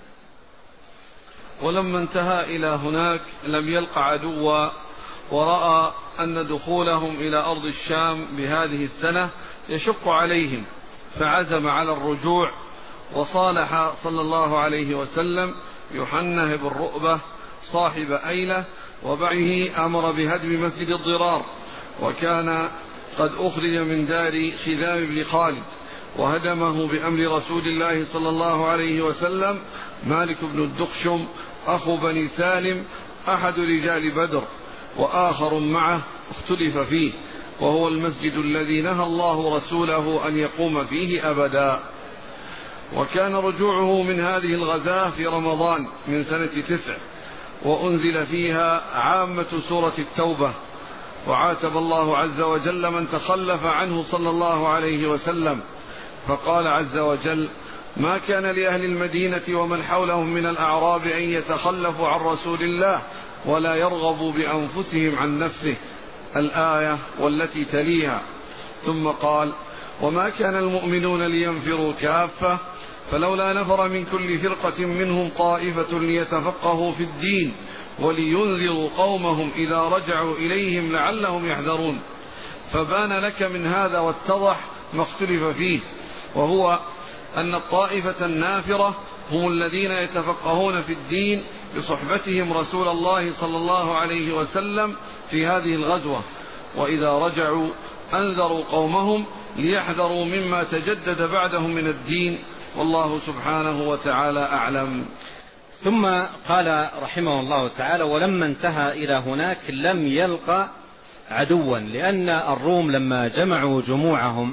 ولما انتهى إلى هناك لم يلق عدوا، ورأى أن دخولهم إلى أرض الشام بهذه السنة يشق عليهم، فعزم على الرجوع، وصالح صلى الله عليه وسلم يحنه بن رؤبة صاحب أيلة، وبعده أمر بهدم مسجد الضرار، وكان قد أخرج من دار خذام بن خالد، وهدمه بأمر رسول الله صلى الله عليه وسلم مالك بن الدخشم أخو بني سالم أحد رجال بدر، وآخر معه اختلف فيه، وهو المسجد الذي نهى الله رسوله أن يقوم فيه أبدا. وكان رجوعه من هذه الغزاة في رمضان من سنة 9، وأنزل فيها عامة سورة التوبة، وعاتب الله عز وجل من تخلف عنه صلى الله عليه وسلم، فقال عز وجل: ما كان لأهل المدينة ومن حولهم من الأعراب أن يتخلفوا عن رسول الله ولا يرغبوا بأنفسهم عن نفسه، الآية والتي تليها. ثم قال: وما كان المؤمنون لينفروا كافة، فلولا نفر من كل فرقة منهم طائفة ليتفقهوا في الدين ولينذروا قومهم إذا رجعوا إليهم لعلهم يحذرون. فبان لك من هذا واتضح ما اختلف فيه، وهو أن الطائفة النافرة هم الذين يتفقهون في الدين بصحبتهم رسول الله صلى الله عليه وسلم في هذه الغزوة، وإذا رجعوا أنذروا قومهم ليحذروا مما تجدد بعدهم من الدين، والله سبحانه وتعالى أعلم. ثم قال رحمه الله تعالى: ولما انتهى إلى هناك لم يلقى عدوا، لأن الروم لما جمعوا جموعهم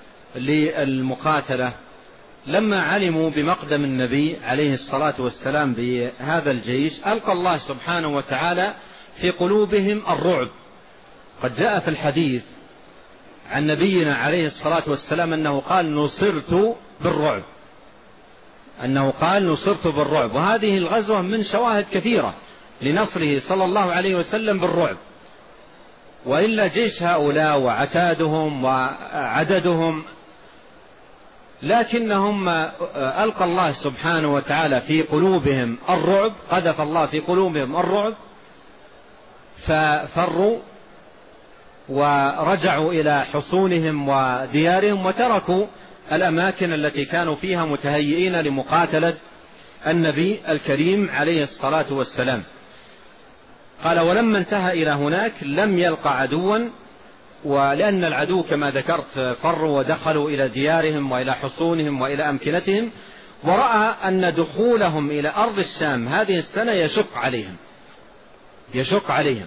للمقاتلة لما علموا بمقدم النبي عليه الصلاة والسلام بهذا الجيش ألقى الله سبحانه وتعالى في قلوبهم الرعب. قد جاء في الحديث عن نبينا عليه الصلاة والسلام أنه قال: نصرت بالرعب، أنه قال: نصرت بالرعب. وهذه الغزوة من شواهد كثيرة لنصره صلى الله عليه وسلم بالرعب، وإلا جيش هؤلاء وعتادهم وعددهم، لكنهم ألقى الله سبحانه وتعالى في قلوبهم الرعب، قذف الله في قلوبهم الرعب، ففروا ورجعوا إلى حصونهم وديارهم، وتركوا الأماكن التي كانوا فيها متهيئين لمقاتلة النبي الكريم عليه الصلاة والسلام. قال: ولما انتهى إلى هناك لم يلقى عدوا، ولأن العدو كما ذكرت فروا ودخلوا إلى ديارهم وإلى حصونهم وإلى أمكنتهم، ورأى أن دخولهم إلى أرض الشام هذه السنة يشق عليهم،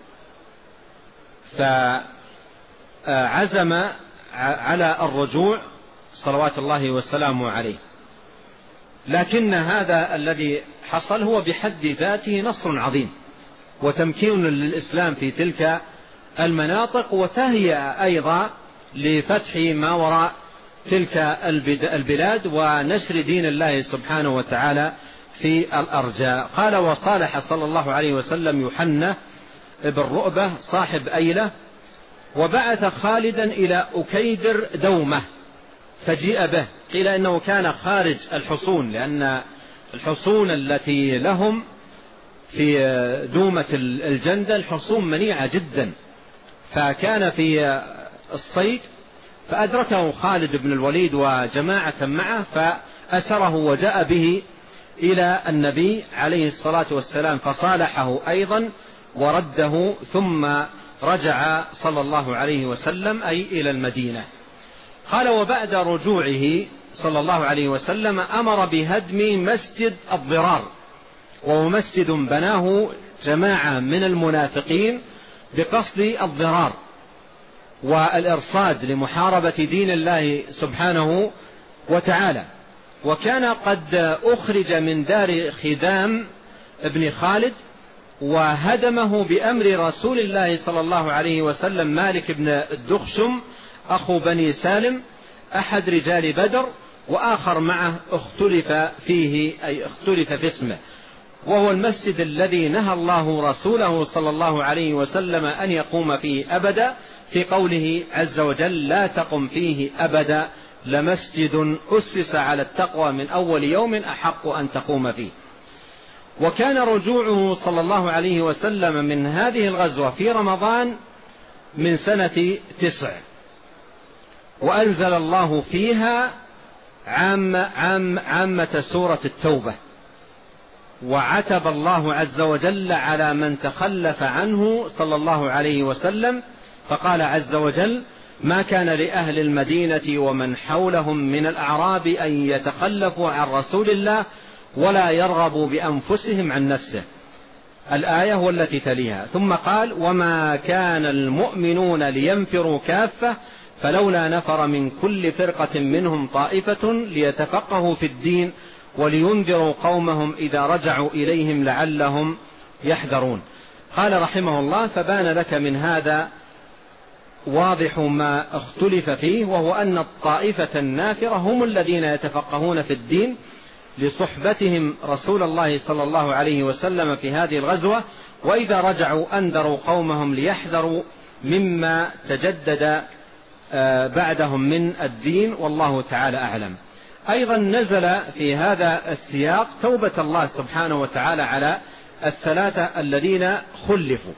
فعزم على الرجوع صلوات الله وسلامه عليه. لكن هذا الذي حصل هو بحد ذاته نصر عظيم وتمكين للإسلام في تلك المناطق، وتهيئة أيضا لفتح ما وراء تلك البلاد ونشر دين الله سبحانه وتعالى في الأرجاء. قال: وصالح صلى الله عليه وسلم يحنه بن رؤبة صاحب أيلة، وبعث خالدا إلى أكيدر دومة فجيء به. قيل إنه كان خارج الحصون، لأن الحصون التي لهم في دومة الجندل حصون منيعة جدا، فكان في الصيد فأدركه خالد بن الوليد وجماعة معه، فأسره وجاء به إلى النبي عليه الصلاة والسلام، فصالحه أيضا ورده، ثم رجع صلى الله عليه وسلم أي إلى المدينة. قال: وبعد رجوعه صلى الله عليه وسلم أمر بهدم مسجد الضرار، وهو مسجد بناه جماعة من المنافقين بقصد الضرار والإرصاد لمحاربة دين الله سبحانه وتعالى. وكان قد أخرج من دار خذام ابن خالد، وهدمه بأمر رسول الله صلى الله عليه وسلم مالك بن الدخشم أخو بني سالم أحد رجال بدر، وآخر معه اختلف فيه، أي اختلف في اسمه، وهو المسجد الذي نهى الله رسوله صلى الله عليه وسلم أن يقوم فيه أبدا، في قوله عز وجل: لا تقم فيه أبدا لمسجد أسس على التقوى من أول يوم أحق أن تقوم فيه. وكان رجوعه صلى الله عليه وسلم من هذه الغزوة في رمضان من سنة 9، وأنزل الله فيها عامة سورة التوبة، وعتب الله عز وجل على من تخلف عنه صلى الله عليه وسلم، فقال عز وجل: ما كان لأهل المدينة ومن حولهم من الأعراب أن يتخلفوا عن رسول الله ولا يرغبوا بأنفسهم عن نفسه، الآية والتي تليها. ثم قال: وما كان المؤمنون لينفروا كافة فلولا نفر من كل فرقة منهم طائفة ليتفقهوا في الدين ولينذروا قومهم إذا رجعوا إليهم لعلهم يحذرون. قال رحمه الله: فبان لك من هذا واضح ما اختلف فيه، وهو أن الطائفة النافرة هم الذين يتفقهون في الدين لصحبتهم رسول الله صلى الله عليه وسلم في هذه الغزوة، وإذا رجعوا أنذروا قومهم ليحذروا مما تجدد بعدهم من الدين، والله تعالى أعلم. أيضا نزل في هذا السياق توبة الله سبحانه وتعالى على الثلاثة الذين خلفوا،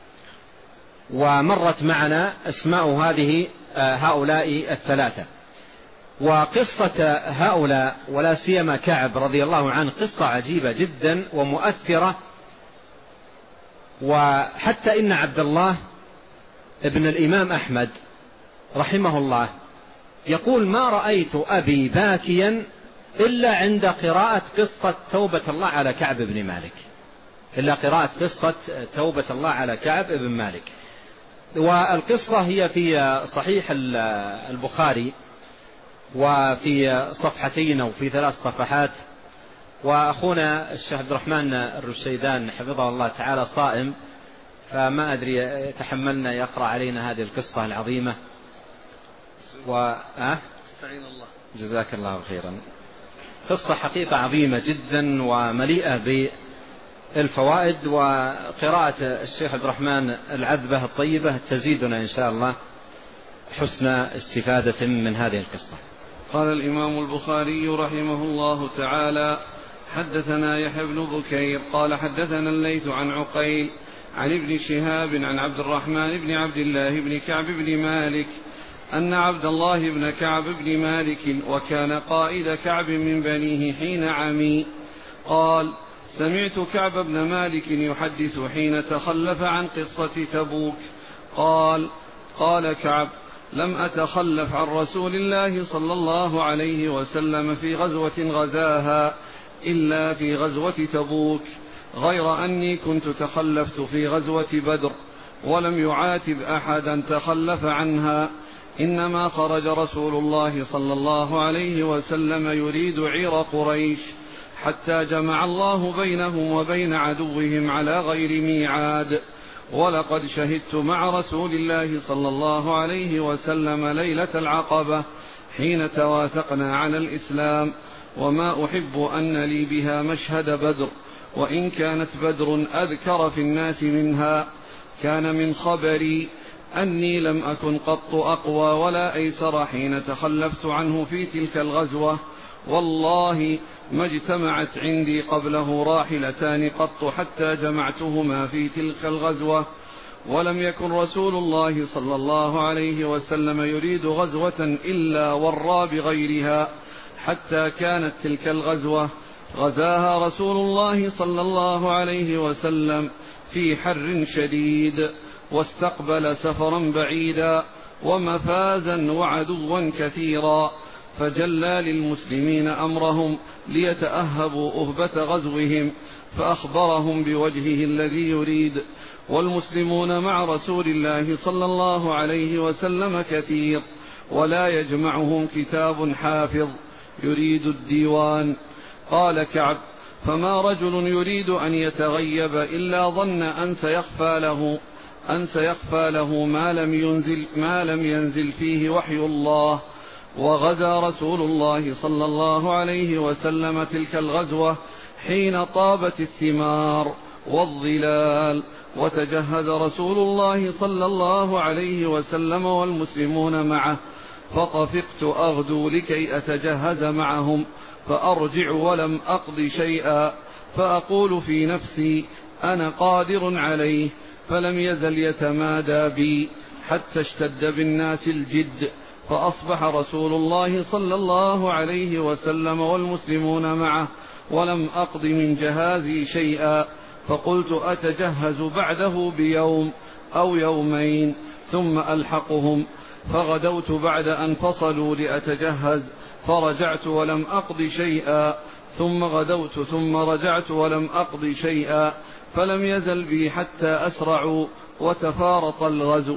ومرت معنا أسماء هؤلاء الثلاثة. وقصة هؤلاء ولا سيما كعب رضي الله عنه قصة عجيبة جدا ومؤثرة، وحتى إن عبد الله ابن الإمام أحمد رحمه الله يقول: ما رأيت أبي باكيا إلا عند قراءة قصة توبة الله على كعب بن مالك، إلا قراءة قصة توبة الله على كعب بن مالك. والقصة هي في صحيح البخاري، وفي صفحتين أو في 3 صفحات، وأخونا الشيخ عبد الرحمن الرشيدان حفظه الله تعالى صائم، فما أدري تحملنا يقرأ علينا هذه القصة العظيمة. استعين الله. جزاك الله خيرا. قصة حقيقة عظيمة جدا ومليئة بالفوائد، وقراءة الشيخ عبد الرحمن العذبة الطيبة تزيدنا إن شاء الله حسن استفادة من هذه القصة. قال الإمام البخاري رحمه الله تعالى: حدثنا يحيى بن بكير قال حدثنا الليث عن عقيل عن ابن شهاب عن عبد الرحمن بن عبد الله بن كعب بن مالك أن عبد الله بن كعب بن مالك وكان قائد كعب من بنيه حين عمي قال: سمعت كعب بن مالك يحدث حين تخلف عن قصة تبوك قال كعب: لم أتخلف عن رسول الله صلى الله عليه وسلم في غزوة غزاها إلا في غزوة تبوك، غير أني كنت تخلفت في غزوة بدر ولم يعاتب أحدا تخلف عنها، إنما خرج رسول الله صلى الله عليه وسلم يريد عير قريش حتى جمع الله بينهم وبين عدوهم على غير ميعاد. ولقد شهدت مع رسول الله صلى الله عليه وسلم ليلة العقبة حين تواثقنا على الإسلام، وما أحب أن لي بها مشهد بدر، وإن كانت بدر أذكر في الناس منها. كان من خبري أني لم أكن قط أقوى ولا أيسر حين تخلفت عنه في تلك الغزوة، والله ما اجتمعت عندي قبله راحلتان قط حتى جمعتهما في تلك الغزوة. ولم يكن رسول الله صلى الله عليه وسلم يريد غزوة إلا ورى بغيرها، حتى كانت تلك الغزوة غزاها رسول الله صلى الله عليه وسلم في حر شديد، واستقبل سفرا بعيدا ومفازا وعدوا كثيرا، فجلى للمسلمين أمرهم ليتأهبوا أهبة غزوهم، فأخبرهم بوجهه الذي يريد. والمسلمون مع رسول الله صلى الله عليه وسلم كثير، ولا يجمعهم كتاب حافظ يريد الديوان. قال كعب: فما رجل يريد أن يتغيب إلا ظن أن سيخفى له ما لم ينزل فيه وحي الله. وغدا رسول الله صلى الله عليه وسلم تلك الغزوة حين طابت الثمار والظلال. وتجهز رسول الله صلى الله عليه وسلم والمسلمون معه، فطفقت أغدو لكي أتجهز معهم، فأرجع ولم أقض شيئا، فأقول في نفسي أنا قادر عليه، فلم يزل يتمادى بي حتى اشتد بالناس الجد، فأصبح رسول الله صلى الله عليه وسلم والمسلمون معه ولم أقض من جهازي شيئا، فقلت أتجهز بعده بيوم أو يومين ثم ألحقهم، فغدوت بعد أن فصلوا لأتجهز، فرجعت ولم أقض شيئا، ثم غدوت ثم رجعت ولم أقض شيئا، فلم يزل بي حتى أسرعوا وتفارط الغزو،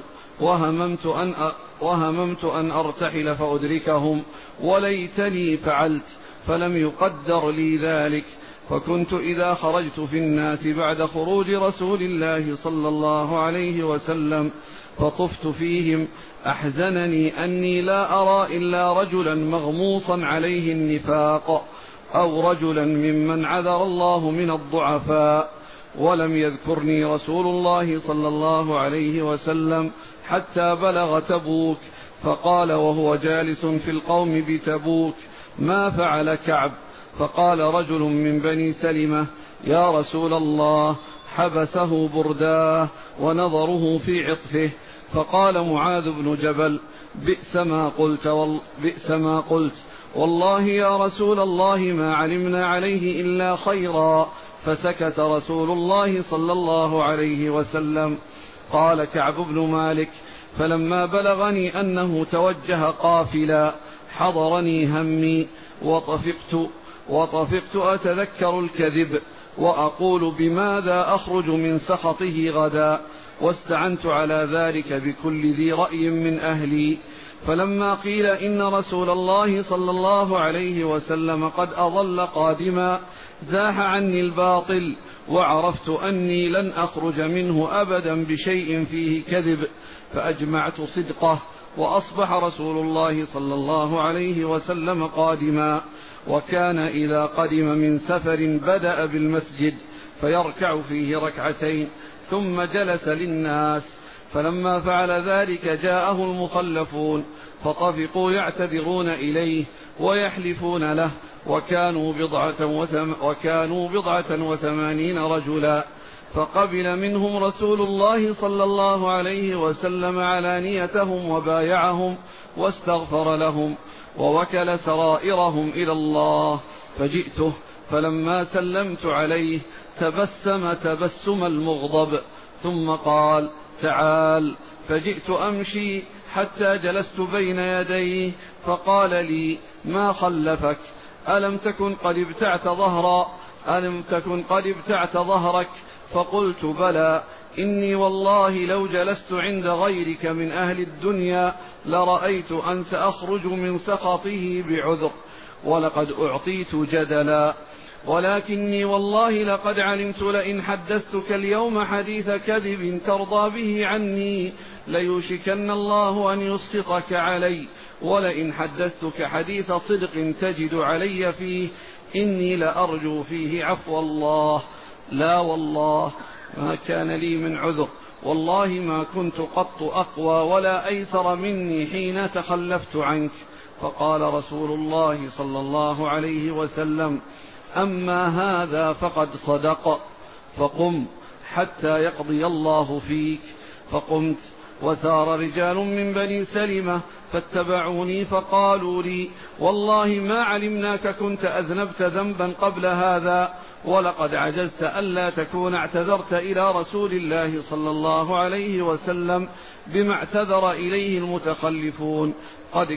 وهممت أن أرتحل فأدركهم، وليتني فعلت، فلم يقدر لي ذلك. فكنت إذا خرجت في الناس بعد خروج رسول الله صلى الله عليه وسلم فطفت فيهم أحزنني أني لا أرى إلا رجلا مغموصا عليه النفاق، أو رجلا ممن عذر الله من الضعفاء. ولم يذكرني رسول الله صلى الله عليه وسلم حتى بلغ تبوك، فقال وهو جالس في القوم بتبوك: ما فعل كعب؟ فقال رجل من بني سلمة: يا رسول الله، حبسه برداه ونظره في عطفه. فقال معاذ بن جبل: بئس ما قلت، والله يا رسول الله ما علمنا عليه إلا خيرا. فسكت رسول الله صلى الله عليه وسلم. قال كعب بن مالك: فلما بلغني أنه توجه قافلا حضرني همي، وطفقت أتذكر الكذب، وأقول بماذا أخرج من سخطه غدا، واستعنت على ذلك بكل ذي رأي من أهلي. فلما قيل إن رسول الله صلى الله عليه وسلم قد أضل قادما زاح عني الباطل، وعرفت أني لن أخرج منه أبدا بشيء فيه كذب، فأجمعت صدقه، وأصبح رسول الله صلى الله عليه وسلم قادما، وكان إذا قدم من سفر بدأ بالمسجد فيركع فيه ركعتين ثم جلس للناس. فلما فعل ذلك جاءه المخلفون فطفقوا يعتذرون إليه ويحلفون له، وكانوا 89 رجلا، فقبل منهم رسول الله صلى الله عليه وسلم علانيتهم وبايعهم واستغفر لهم، ووكل سرائرهم إلى الله. فجئته فلما سلمت عليه تبسم تبسم المغضب، ثم قال: تعال. فجئت أمشي حتى جلست بين يديه، فقال لي: ما خلفك؟ ألم تكن قد ابتعت ظهرك؟ فقلت: بلى، إني والله لو جلست عند غيرك من أهل الدنيا لرأيت أن سأخرج من سخطه بعذر، ولقد أعطيت جدلا، ولكني والله لقد علمت لئن حدثتك اليوم حديث كذب ترضى به عني ليوشكن الله أن يسخطك علي، ولئن حدثتك حديث صدق تجد علي فيه إني لأرجو فيه عفو الله. لا والله ما كان لي من عذر، والله ما كنت قط أقوى ولا أيسر مني حين تخلفت عنك. فقال رسول الله صلى الله عليه وسلم: أما هذا فقد صدق، فقم حتى يقضي الله فيك. فقمت، وثار رجال من بني سلمة فاتبعوني فقالوا لي: والله ما علمناك كنت أذنبت ذنبا قبل هذا، ولقد عجزت ألا تكون اعتذرت إلى رسول الله صلى الله عليه وسلم بما اعتذر إليه المتخلفون. قد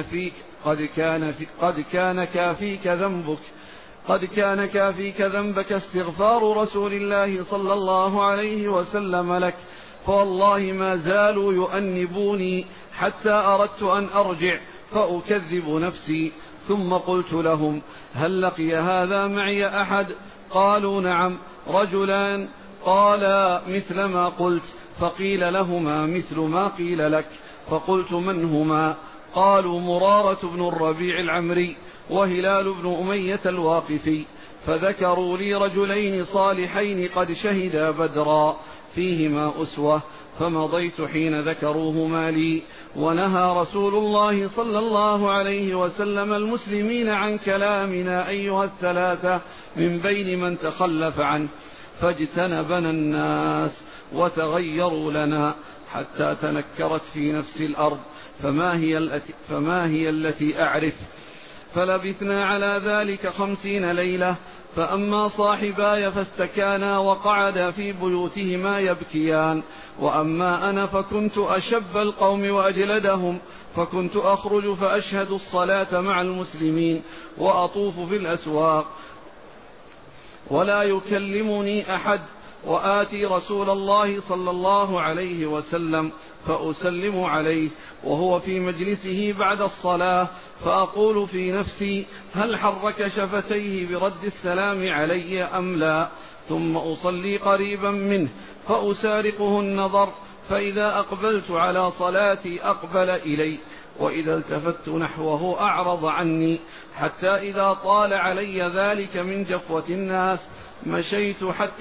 كان كافيك ذنبك استغفار رسول الله صلى الله عليه وسلم لك، فوالله ما زالوا يؤنبوني حتى أردت أن أرجع فأكذب نفسي. ثم قلت لهم: هل لقي هذا معي أحد؟ قالوا: نعم، رجلان قالا مثل ما قلت. فقيل لهما مثل ما قيل لك. فقلت: من هما؟ قالوا: مرارة بن الربيع العمري وهلال بن أمية الواقفي. فذكروا لي رجلين صالحين قد شهدا بدرا فيهما أسوة، فمضيت حين ذكروهما لي. ونهى رسول الله صلى الله عليه وسلم المسلمين عن كلامنا أيها الثلاثة من بين من تخلف عنه، فاجتنبنا الناس وتغيروا لنا حتى تنكرت في نفس الأرض، فما هي التي أعرف. فلبثنا على ذلك 50 ليلة. فأما صاحباي فاستكانا وقعدا في بيوتهما يبكيان، وأما أنا فكنت أشب القوم وأجلدهم، فكنت أخرج فأشهد الصلاة مع المسلمين وأطوف في الأسواق ولا يكلمني أحد، وآتي رسول الله صلى الله عليه وسلم فأسلم عليه وهو في مجلسه بعد الصلاة، فأقول في نفسي هل حرك شفتيه برد السلام علي أم لا، ثم أصلي قريبا منه فأسارقه النظر، فإذا أقبلت على صلاتي أقبل إلي، وإذا التفت نحوه أعرض عني، حتى إذا طال علي ذلك من جفوة الناس مشيت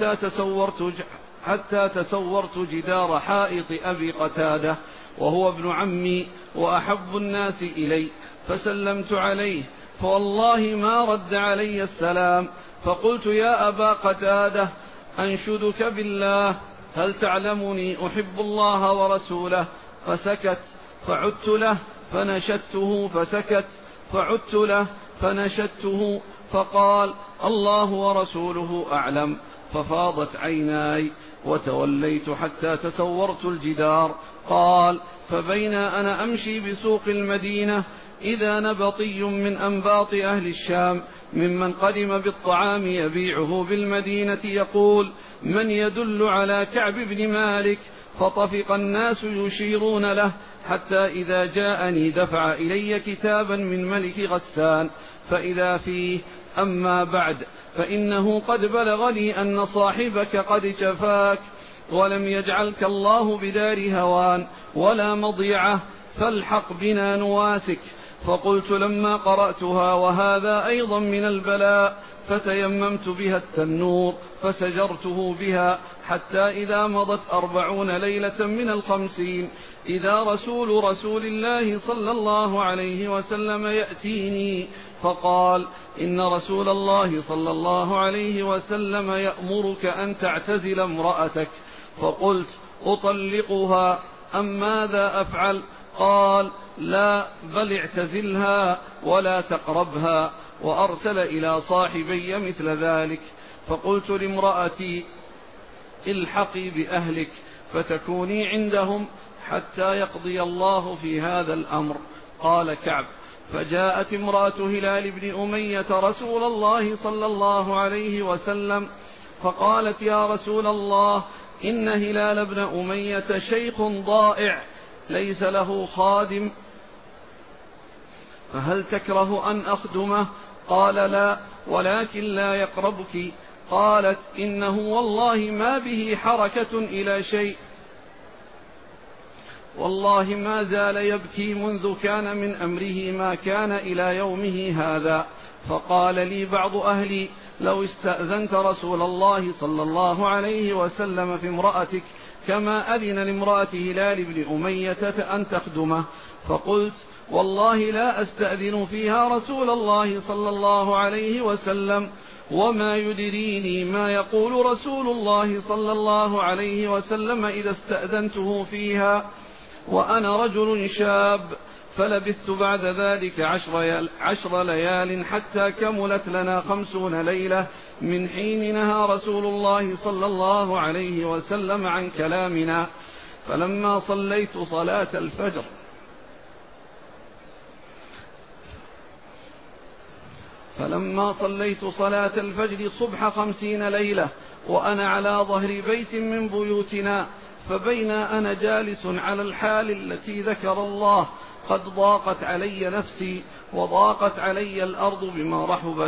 حتى تسورت جدار حائط أبي قتادة وهو ابن عمي وأحب الناس إلي، فسلمت عليه، فوالله ما رد علي السلام، فقلت يا أبا قتادة أنشدك بالله هل تعلمني أحب الله ورسوله؟ فسكت، فعدت له فنشدته فسكت، فعدت له فنشدته فقال الله ورسوله أعلم، ففاضت عيناي وتوليت حتى تسورت الجدار. قال فبين أنا أمشي بسوق المدينة إذا نبطي من أنباط أهل الشام ممن قدم بالطعام يبيعه بالمدينة يقول من يدل على كعب بن مالك؟ فطفق الناس يشيرون له، حتى إذا جاءني دفع إلي كتابا من ملك غسان، فإذا فيه أما بعد فإنه قد بلغني أن صاحبك قد جفاك، ولم يجعلك الله بدار هوان ولا مضيعة، فالحق بنا نواسك. فقلت لما قرأتها وهذا أيضا من البلاء فتيممت بها التنور فسجرته بها، حتى إذا مضت 40 ليلة من 50 إذا رسول الله صلى الله عليه وسلم يأتيني فقال إن رسول الله صلى الله عليه وسلم يأمرك أن تعتزل امرأتك. فقلت أطلقها أم ماذا أفعل؟ قال لا بل اعتزلها ولا تقربها، وأرسل إلى صاحبي مثل ذلك. فقلت لامرأتي الحقي بأهلك فتكوني عندهم حتى يقضي الله في هذا الأمر. قال كعب فجاءت امرأة هلال بن أمية رسول الله صلى الله عليه وسلم فقالت يا رسول الله إن هلال بن أمية شيخ ضائع ليس له خادم، فهل تكره أن أخدمه؟ قال لا ولكن لا يقربك. قالت إنه والله ما به حركة إلى شيء، والله ما زال يبكي منذ كان من أمره ما كان إلى يومه هذا. فقال لي بعض أهلي لو استأذنت رسول الله صلى الله عليه وسلم في امرأتك كما أذن لامرأة هلال بن أمية أن تخدمه. فقلت والله لا أستأذن فيها رسول الله صلى الله عليه وسلم، وما يدريني ما يقول رسول الله صلى الله عليه وسلم إذا استأذنته فيها وأنا رجل شاب. فلبثت بعد ذلك 10 ليال حتى كملت لنا 50 ليلة من حين نهى رسول الله صلى الله عليه وسلم عن كلامنا. فلما صليت صلاة الفجر صبح 50 ليلة وأنا على ظهر بيت من بيوتنا، فبين أنا جالس على الحال التي ذكر الله قد ضاقت علي نفسي وضاقت علي الأرض بما رحبت،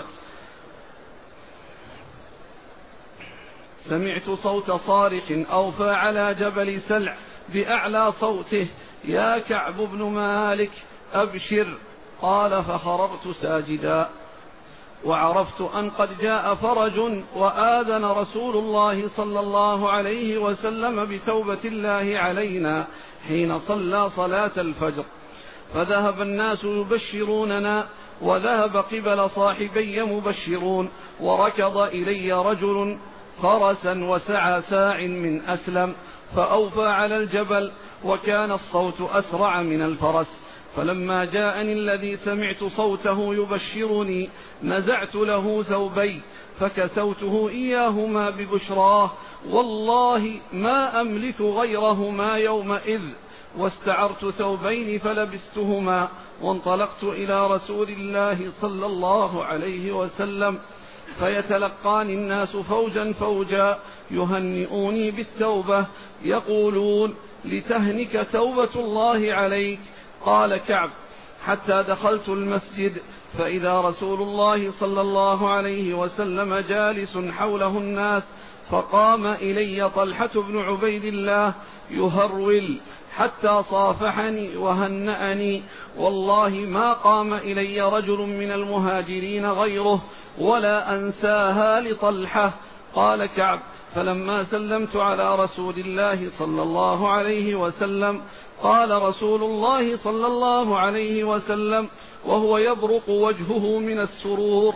سمعت صوت صارخ أوفى على جبل سلع بأعلى صوته يا كعب بن مالك أبشر. قال فخررت ساجدا وعرفت أن قد جاء فرج وآذن رسول الله صلى الله عليه وسلم بتوبة الله علينا حين صلى صلاة الفجر، فذهب الناس يبشروننا، وذهب قبل صاحبي مبشرون، وركض إلي رجل فرسا وسعى ساع من أسلم فأوفى على الجبل، وكان الصوت أسرع من الفرس. فلما جاءني الذي سمعت صوته يبشرني نزعت له ثوبي فكسوته إياهما ببشراه، والله ما أملك غيرهما يومئذ، واستعرت ثوبين فلبستهما، وانطلقت إلى رسول الله صلى الله عليه وسلم، فيتلقاني الناس فوجا فوجا يهنئوني بالتوبة يقولون لتهنك توبة الله عليك. قال كعب: حتى دخلت المسجد فإذا رسول الله صلى الله عليه وسلم جالس حوله الناس، فقام إلي طلحة بن عبيد الله يهرول حتى صافحني وهنأني، والله ما قام إلي رجل من المهاجرين غيره، ولا أنساها لطلحة. قال كعب: فلما سلمت على رسول الله صلى الله عليه وسلم قال رسول الله صلى الله عليه وسلم وهو يبرق وجهه من السرور: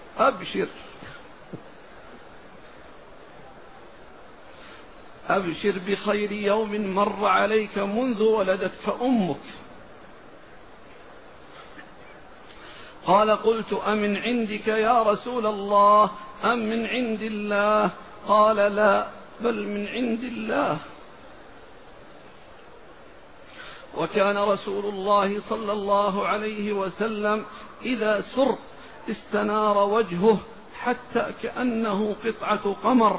أبشر بخير يوم مر عليك منذ ولدتك أمك. قال: قلت: أمن عندك يا رسول الله أم من عند الله؟ قال: لا، بل من عند الله. وكان رسول الله صلى الله عليه وسلم إذا سر استنار وجهه حتى كأنه قطعة قمر.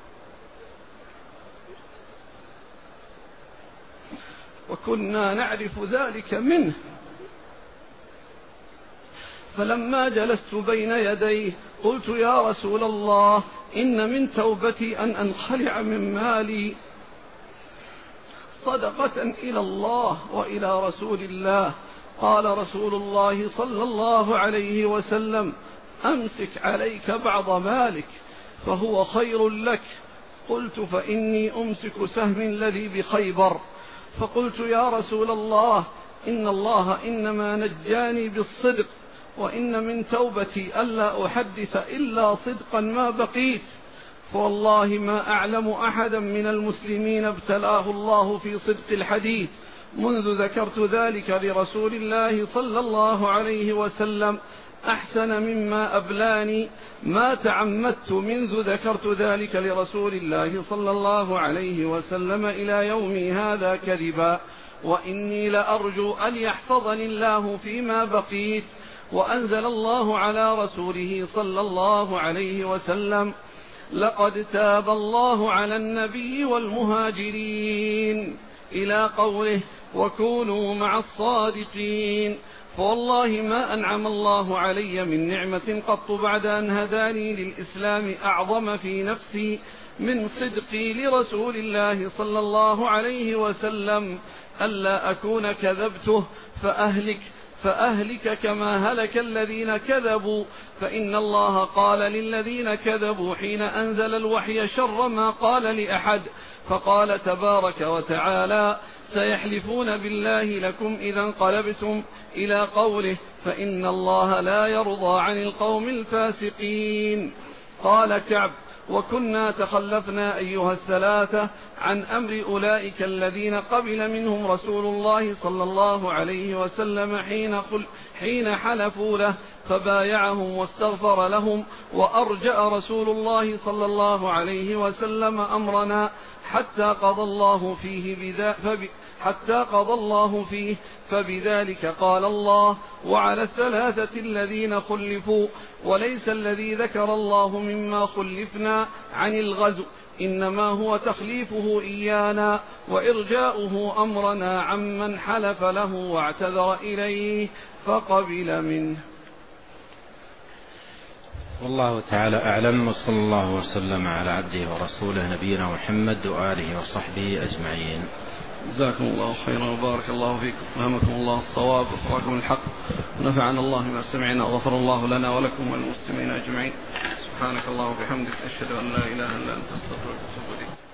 وكنا نعرف ذلك منه. فلما جلست بين يديه قلت: يا رسول الله، إن من توبتي أن أنخلع من مالي صدقة إلى الله وإلى رسول الله. قال رسول الله صلى الله عليه وسلم: أمسك عليك بعض مالك فهو خير لك. قلت: فإني أمسك سهم الذي بخيبر. فقلت: يا رسول الله، إن الله إنما نجاني بالصدق، وإن من توبتي ألا أحدث إلا صدقا ما بقيت، فوالله ما أعلم أحدا من المسلمين ابتلاه الله في صدق الحديث منذ ذكرت ذلك لرسول الله صلى الله عليه وسلم أحسن مما أبلاني. ما تعمدت منذ ذكرت ذلك لرسول الله صلى الله عليه وسلم إلى يومي هذا كذبا، وإني لأرجو أن يحفظني الله فيما بقيت. وأنزل الله على رسوله صلى الله عليه وسلم: لقد تاب الله على النبي والمهاجرين، إلى قوله: وكونوا مع الصادقين. فوالله ما أنعم الله علي من نعمة قط بعد أن هداني للإسلام أعظم في نفسي من صدقي لرسول الله صلى الله عليه وسلم، ألا أكون كذبته فأهلك كما هلك الذين كذبوا. فإن الله قال للذين كذبوا حين أنزل الوحي شر ما قال لأحد، فقال تبارك وتعالى: سيحلفون بالله لكم إذا انقلبتم، إلى قوله: فإن الله لا يرضى عن القوم الفاسقين. قال كعب: وكنا تخلفنا أيها الثلاثة عن أمر أولئك الذين قبل منهم رسول الله صلى الله عليه وسلم حين حلفوا له، فبايعهم واستغفر لهم، وأرجأ رسول الله صلى الله عليه وسلم أمرنا حتى قضى الله فيه، فبذلك قال الله: وعلى الثلاثة الذين خلفوا. وليس الذي ذكر الله مما خلفنا عن الغزو، إنما هو تخليفه إيانا وإرجاؤه أمرنا عمن حلف له واعتذر إليه فقبل منه. والله تعالى أعلم، وصلى الله وسلم على عبده ورسوله نبينا محمد وآله وصحبه أجمعين. جزاكم الله خيرا وبارك الله فيكم، فهمكم الله الصواب وفقكم الحق، ونفعنا الله بما سمعنا، وغفر الله لنا ولكم وللمسلمين أجمعين. سبحانك اللهم وبحمدك، أشهد أن لا إله إلا أنت، أستغفرك وأتوب إليك.